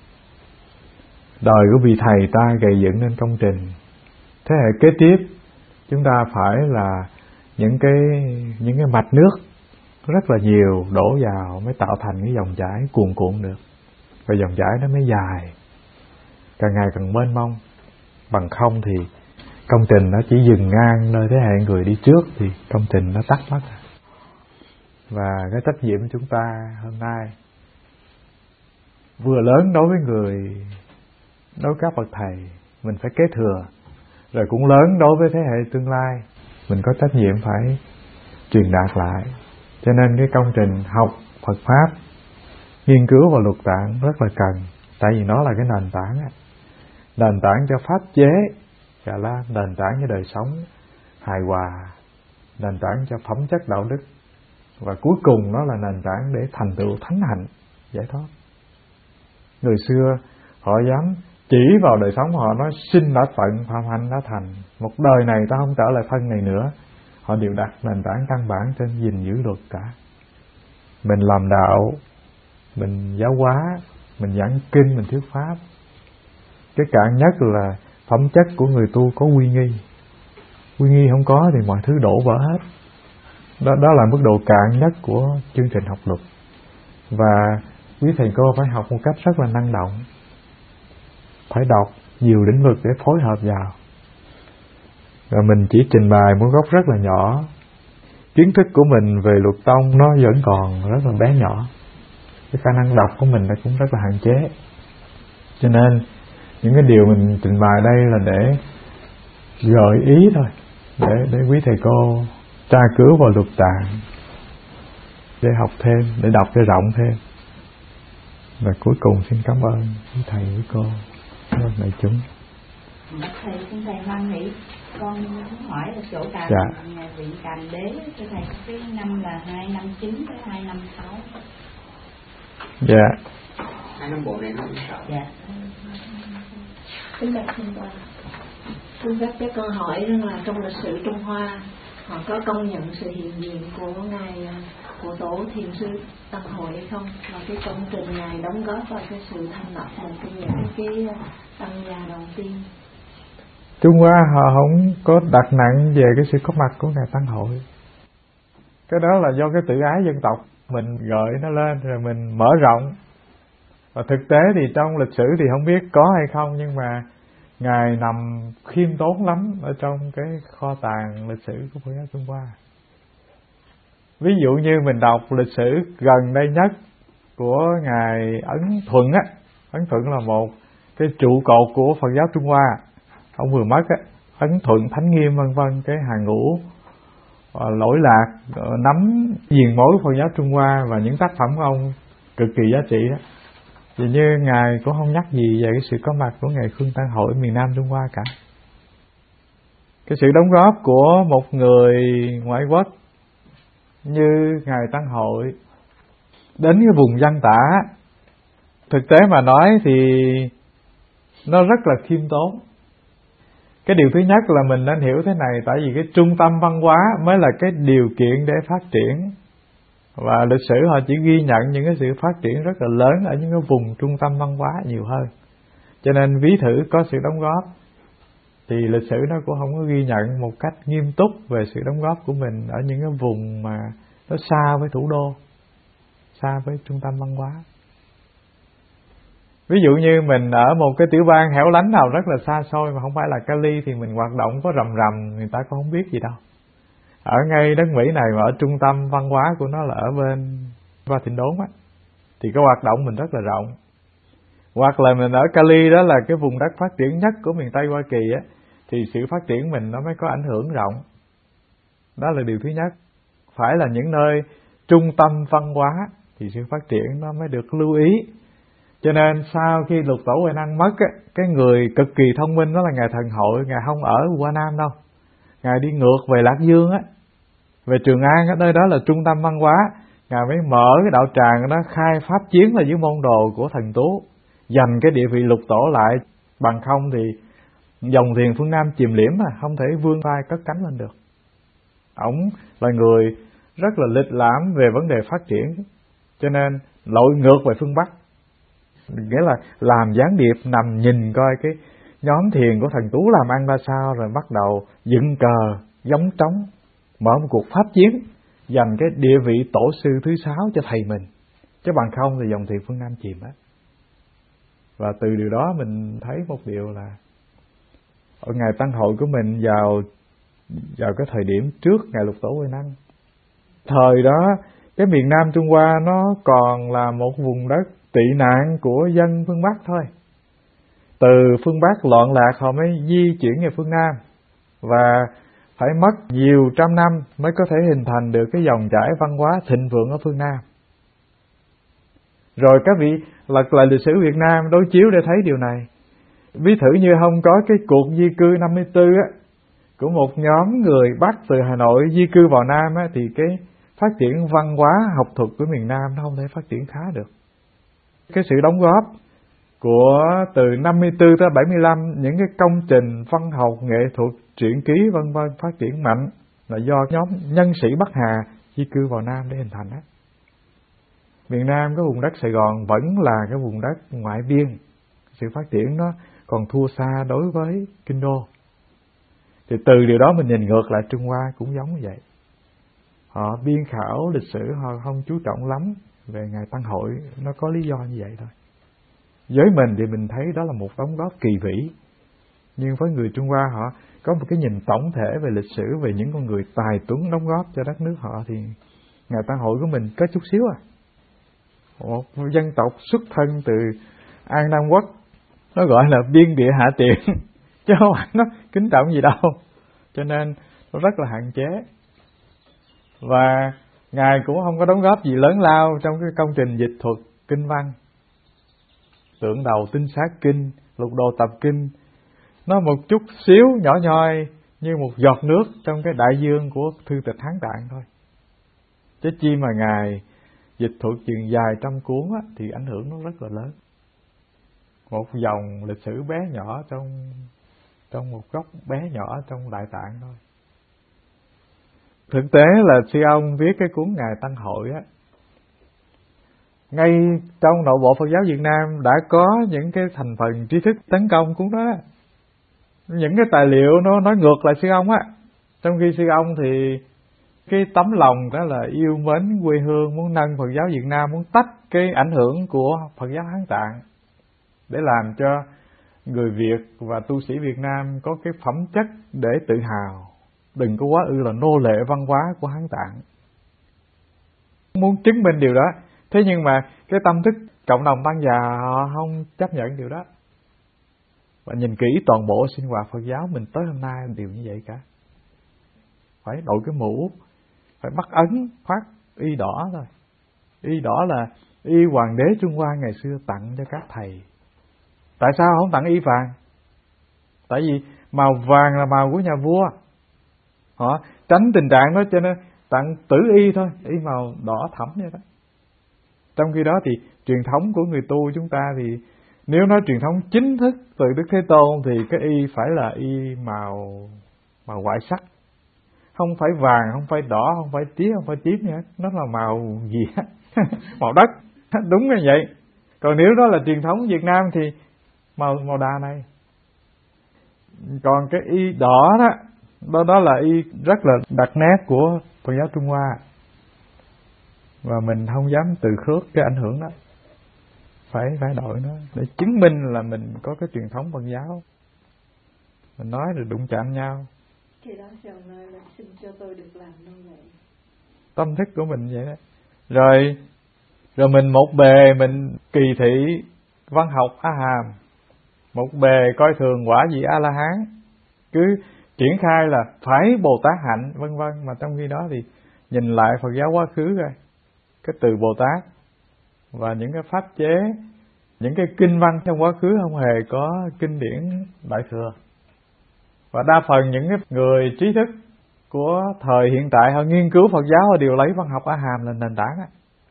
Đời của vị thầy ta gây dựng nên công trình, thế hệ kế tiếp chúng ta phải là những cái những cái mạch nước rất là nhiều đổ vào mới tạo thành cái dòng chảy cuồn cuộn được. Và dòng chảy nó mới dài, càng ngày càng mênh mông. Bằng không thì công trình nó chỉ dừng ngang nơi thế hệ người đi trước thì công trình nó tắt mất. Và cái trách nhiệm của chúng ta hôm nay vừa lớn đối với người, đối với các bậc thầy, mình phải kế thừa, rồi cũng lớn đối với thế hệ tương lai, mình có trách nhiệm phải truyền đạt lại. Cho nên cái công trình học Phật Pháp, nghiên cứu và luật tạng rất là cần. Tại vì nó là cái nền tảng, nền tảng cho pháp chế Già Lam, nền tảng cho đời sống hài hòa, nền tảng cho phẩm chất đạo đức, và cuối cùng nó là nền tảng để thành tựu thánh hạnh, giải thoát. Người xưa họ dám chỉ vào đời sống họ, nói sinh đã tận, phạm hạnh đã thành, một đời này ta không trở lại thân này nữa. Họ đều đặt nền tảng căn bản trên gìn giữ luật cả. Mình làm đạo, mình giáo hóa, mình giảng kinh, mình thuyết pháp, cái cạn nhất là phẩm chất của người tu có uy nghi. Uy nghi không có thì mọi thứ đổ vỡ hết. Đó, đó là mức độ cạn nhất của chương trình học luật. Và quý thầy cô phải học một cách rất là năng động, phải đọc nhiều lĩnh vực để phối hợp vào. Rồi mình chỉ trình bày một góc rất là nhỏ. Kiến thức của mình về luật tông nó vẫn còn rất là bé nhỏ, cái khả năng đọc của mình nó cũng rất là hạn chế. Cho nên những cái điều mình trình bày đây là để gợi ý thôi, để để quý thầy cô tra cứu vào luật tạng, để học thêm, để đọc cho rộng thêm. Và cuối cùng xin cảm ơn quý thầy, quý cô, cảm ơn đại chúng. Thầy, xin thầy hoan hỷ, con hỏi là chỗ càn, dạ. nhà viện Càn Đế, cho thầy cái năm là hai năm chín tới hai năm sáu. Dạ. Hai năm bộ này nó cũng sợ. Dạ. Kính bạch thưa bà, xin phép cho câu hỏi rằng là trong lịch sử Trung Hoa họ có công nhận sự hiện diện của ngài, của tổ thiền sư Tăng Hội hay không, và cái công trình ngài đóng góp vào cái sự thành lập một cái những cái tăng gia đầu tiên. Trung Hoa họ không có đặt nặng về cái sự có mặt của ngài Tăng Hội. Cái đó là do cái tự ái dân tộc mình gợi nó lên rồi mình mở rộng. Và thực tế thì trong lịch sử thì không biết có hay không, nhưng mà ngài nằm khiêm tốn lắm ở trong cái kho tàng lịch sử của Phật giáo Trung Hoa. Ví dụ như mình đọc lịch sử gần đây nhất của ngài Ấn Thuận á, Ấn Thuận là một cái trụ cột của Phật giáo Trung Hoa. Ông vừa mất á, Ấn Thuận, Thánh Nghiêm vân vân, cái hàng ngũ lỗi lạc, nắm diền mối Phật giáo Trung Hoa và những tác phẩm của ông cực kỳ giá trị đó. Vì như Ngài cũng không nhắc gì về cái sự có mặt của Ngài Khương Tăng Hội miền Nam Trung Hoa cả. Cái sự đóng góp của một người ngoại quốc như Ngài Tăng Hội đến cái vùng dân tả, thực tế mà nói thì nó rất là khiêm tốn. Cái điều thứ nhất là mình nên hiểu thế này, tại vì cái trung tâm văn hóa mới là cái điều kiện để phát triển. Và lịch sử họ chỉ ghi nhận những cái sự phát triển rất là lớn ở những cái vùng trung tâm văn hóa nhiều hơn. Cho nên ví thử có sự đóng góp thì lịch sử nó cũng không có ghi nhận một cách nghiêm túc về sự đóng góp của mình ở những cái vùng mà nó xa với thủ đô, xa với trung tâm văn hóa. Ví dụ như mình ở một cái tiểu bang hẻo lánh nào rất là xa xôi mà không phải là Cali thì mình hoạt động có rầm rầm người ta cũng không biết gì đâu. Ở ngay đất Mỹ này mà ở trung tâm văn hóa của nó là ở bên Ba Thịnh Đốn á, thì cái hoạt động mình rất là rộng. Hoặc là mình ở Cali, đó là cái vùng đất phát triển nhất của miền Tây Hoa Kỳ á, thì sự phát triển mình nó mới có ảnh hưởng rộng. Đó là điều thứ nhất. Phải là những nơi trung tâm văn hóa thì sự phát triển nó mới được lưu ý. Cho nên sau khi Lục Tổ Huệ Năng mất á, cái người cực kỳ thông minh đó là Ngài Thần Hội. Ngài không ở Hoa Nam đâu, Ngài đi ngược về Lạc Dương á, về Trường An á, nơi đó là trung tâm văn hóa. Ngài mới mở cái đạo tràng đó, khai pháp chiến là dưới môn đồ của Thần Tú, giành cái địa vị lục tổ lại. Bằng không thì dòng thiền phương Nam chìm liễm mà không thể vươn vai cất cánh lên được. Ổng là người rất là lịch lãm về vấn đề phát triển, cho nên lội ngược về phương Bắc, nghĩa là làm gián điệp nằm nhìn coi cái nhóm thiền của Thần Tú làm ăn ra sao, rồi bắt đầu dựng cờ giống trống, mở một cuộc pháp chiến, dành cái địa vị tổ sư thứ sáu cho thầy mình, chứ bằng không thì dòng thiền phương Nam chìm hết. Và từ điều đó mình thấy một điều là ở Ngài Tăng Hội của mình vào vào cái thời điểm trước Ngài Lục Tổ Huệ Năng, thời đó cái miền Nam Trung Hoa nó còn là một vùng đất tị nạn của dân phương Bắc thôi. Từ phương Bắc loạn lạc họ mới di chuyển về phương Nam, và phải mất nhiều trăm năm mới có thể hình thành được cái dòng chảy văn hóa thịnh vượng ở phương Nam. Rồi các vị lật lại lịch sử Việt Nam đối chiếu để thấy điều này. Ví thử như không có cái cuộc di cư năm mươi tư á, của một nhóm người Bắc từ Hà Nội di cư vào Nam á, thì cái phát triển văn hóa học thuật của miền Nam nó không thể phát triển khá được. Cái sự đóng góp của từ năm mươi tư tới bảy mươi lăm, những cái công trình văn học, nghệ thuật, truyện ký vân vân phát triển mạnh là do nhóm nhân sĩ Bắc Hà di cư vào Nam để hình thành đó. Miền Nam, cái vùng đất Sài Gòn vẫn là cái vùng đất ngoại biên, sự phát triển nó còn thua xa đối với kinh đô. Thì từ điều đó mình nhìn ngược lại Trung Hoa cũng giống như vậy. Họ biên khảo lịch sử họ không chú trọng lắm về Ngài Tăng Hội, nó có lý do như vậy thôi. Với mình thì mình thấy đó là một đóng góp kỳ vĩ, nhưng với người Trung Hoa họ có một cái nhìn tổng thể về lịch sử, về những con người tài tuấn đóng góp cho đất nước họ, thì Ngài Tăng Hội của mình có chút xíu à. Một dân tộc xuất thân từ An Nam Quốc, nó gọi là biên địa hạ tiện, chứ không phải nó kính trọng gì đâu, cho nên nó rất là hạn chế. Và Ngài cũng không có đóng góp gì lớn lao trong cái công trình dịch thuật kinh văn, tượng đầu tinh sát kinh, lục đồ tập kinh. Nó một chút xíu nhỏ nhoi như một giọt nước trong cái đại dương của thư tịch Hán Tạng thôi. Chứ chi mà Ngài dịch thuật chừng dài trăm cuốn á, thì ảnh hưởng nó rất là lớn. Một dòng lịch sử bé nhỏ trong trong một góc bé nhỏ trong Đại Tạng thôi. Thực tế là sư ông viết cái cuốn Ngài Tăng Hội á, ngay trong nội bộ Phật giáo Việt Nam đã có những cái thành phần trí thức tấn công cuốn đó. Những cái tài liệu nó nói ngược lại sư ông á, trong khi sư ông thì cái tấm lòng đó là yêu mến quê hương, muốn nâng Phật giáo Việt Nam, muốn tách cái ảnh hưởng của Phật giáo Hán Tạng để làm cho người Việt và tu sĩ Việt Nam có cái phẩm chất để tự hào, đừng có quá ư là nô lệ văn hóa của Hán Tạng. Muốn chứng minh điều đó, thế nhưng mà cái tâm thức cộng đồng Tăng già họ không chấp nhận điều đó. Và nhìn kỹ toàn bộ sinh hoạt Phật giáo mình tới hôm nay đều như vậy cả. phải đội cái mũ, phải bắt ấn khoác y đỏ thôi. Y đỏ là y hoàng đế Trung Hoa ngày xưa tặng cho các thầy. Tại sao không tặng y vàng? Tại vì màu vàng là màu của nhà vua. Họ tránh tình trạng đó cho nên tặng tử y thôi, y màu đỏ thẫm vậy đó. Trong khi đó thì truyền thống của người tu chúng ta thì nếu nói truyền thống chính thức từ Đức Thế Tôn thì cái y phải là y màu màu ngoại sắc, không phải vàng, không phải đỏ, không phải tía, không phải tím gì hết, nó là màu gì hết màu đất, đúng như vậy. Còn nếu đó là truyền thống Việt Nam thì màu màu đà này. Còn cái y đỏ đó, đó đó là y rất là đặc nét của Phật giáo Trung Hoa, và mình không dám từ khước cái ảnh hưởng đó, phải phải đội nó để chứng minh là mình có cái truyền thống Phật giáo. Mình nói rồi đụng chạm nhau. Khi đó chồng nói là xin cho tôi được làm nô lệ. Tâm thức của mình vậy đó. Rồi rồi mình một bề mình kỳ thị văn học A Hàm, một bề coi thường quả vị A La Hán, cứ triển khai là phải Bồ Tát hạnh vân vân, mà trong khi đó thì nhìn lại Phật giáo quá khứ rồi, cái từ Bồ Tát và những cái pháp chế, những cái kinh văn trong quá khứ không hề có kinh điển Đại Thừa. Và đa phần những cái người trí thức của thời hiện tại họ nghiên cứu Phật giáo, họ đều lấy văn học A Hàm là nền tảng.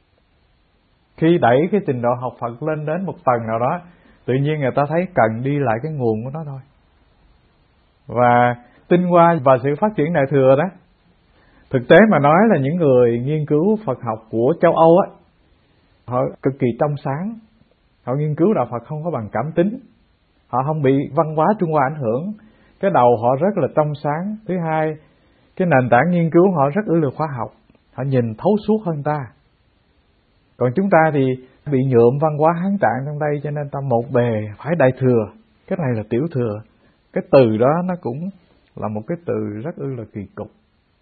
Khi đẩy cái trình độ học Phật lên đến một tầng nào đó, tự nhiên người ta thấy cần đi lại cái nguồn của nó thôi. Và tinh hoa và sự phát triển Đại Thừa đó, thực tế mà nói là những người nghiên cứu Phật học của châu Âu á, họ cực kỳ trong sáng. Họ nghiên cứu đạo Phật không có bằng cảm tính, họ không bị văn hóa Trung Hoa ảnh hưởng, cái đầu họ rất là trong sáng. Thứ hai, cái nền tảng nghiên cứu họ rất ư là khoa học, họ nhìn thấu suốt hơn ta. Còn chúng ta thì bị nhuộm văn hóa Hán Tạng trong đây, cho nên ta một bề phải Đại Thừa, cái này là Tiểu Thừa. Cái từ đó nó cũng là một cái từ rất ư là kỳ cục,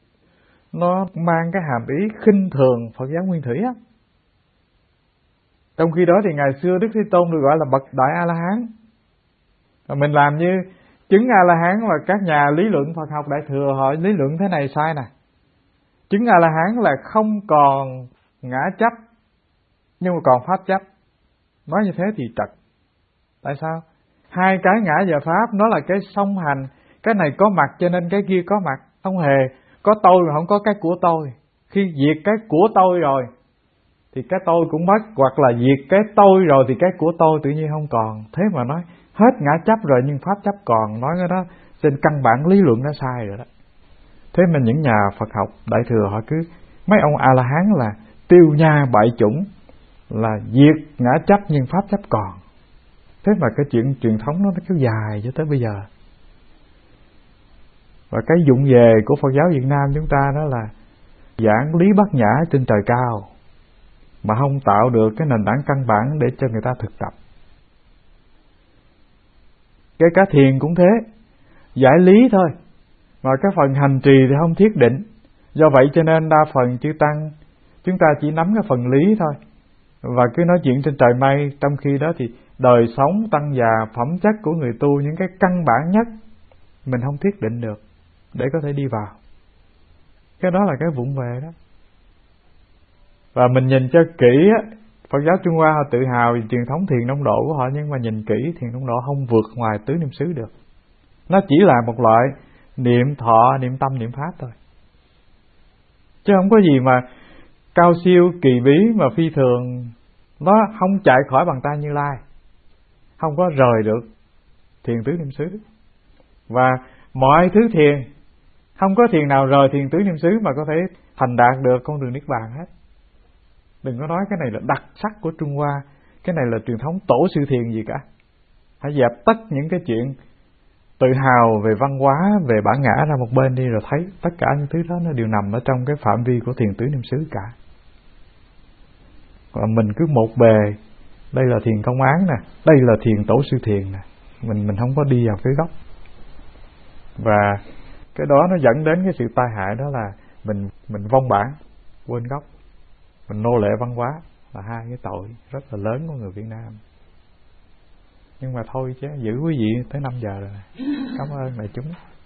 nó mang cái hàm ý khinh thường Phật giáo nguyên thủy á. Trong khi đó thì ngày xưa Đức Thế Tôn được gọi là bậc Đại A La Hán, và mình làm như chứng A La Hán, và các nhà lý luận Phật học Đại Thừa họ lý luận thế này sai nè. Chứng A La Hán là không còn ngã chấp nhưng mà còn pháp chấp. Nói như thế thì trật. Tại sao? Hai cái ngã và pháp nó là cái song hành, cái này có mặt cho nên cái kia có mặt, không hề có tôi mà không có cái của tôi. Khi diệt cái của tôi rồi thì cái tôi cũng mất, hoặc là diệt cái tôi rồi thì cái của tôi tự nhiên không còn. Thế mà nói hết ngã chấp rồi nhưng pháp chấp còn, nói cái đó trên căn bản lý luận nó sai rồi đó. Thế mà những nhà Phật học Đại Thừa họ cứ mấy ông A La Hán là tiêu nha bại chủng, là diệt ngã chấp nhưng pháp chấp còn. Thế mà cái chuyện truyền thống nó nó kéo dài cho tới bây giờ. Và cái dụng về của Phật giáo Việt Nam chúng ta đó là giảng lý bát nhã trên trời cao, mà không tạo được cái nền tảng căn bản để cho người ta thực tập. Cái cả thiền cũng thế, giải lý thôi, mà cái phần hành trì thì không thiết định. Do vậy cho nên đa phần chư tăng chúng ta chỉ nắm cái phần lý thôi, và cứ nói chuyện trên trời mây, trong khi đó thì đời sống tăng già, phẩm chất của người tu, những cái căn bản nhất mình không thiết định được để có thể đi vào. Cái đó là cái vụng về đó. Và mình nhìn cho kỹ á, Phật giáo Trung Hoa họ tự hào về truyền thống thiền đông độ của họ, nhưng mà nhìn kỹ thiền đông độ không vượt ngoài tứ niệm xứ được. Nó chỉ là một loại niệm thọ, niệm tâm, niệm pháp thôi, chứ không có gì mà cao siêu kỳ bí mà phi thường. Nó không chạy khỏi bàn tay Như Lai, không có rời được thiền tứ niệm xứ. Và mọi thứ thiền, không có thiền nào rời thiền tứ niệm xứ mà có thể thành đạt được con đường niết bàn hết. Đừng có nói cái này là đặc sắc của Trung Hoa, cái này là truyền thống tổ sư thiền gì cả. Hãy dẹp tất những cái chuyện tự hào về văn hóa, về bản ngã ra một bên đi, rồi thấy tất cả những thứ đó nó đều nằm ở trong cái phạm vi của thiền tứ niệm xứ cả. Còn mình cứ một bề, đây là thiền công án nè, đây là thiền tổ sư thiền nè, mình mình không có đi vào cái gốc. Và cái đó nó dẫn đến cái sự tai hại, đó là mình mình vong bản, quên gốc, mình nô lệ văn hóa, là hai cái tội rất là lớn của người Việt Nam. Nhưng mà thôi chứ, giữ quý vị tới năm giờ rồi. Cảm ơn đại chúng.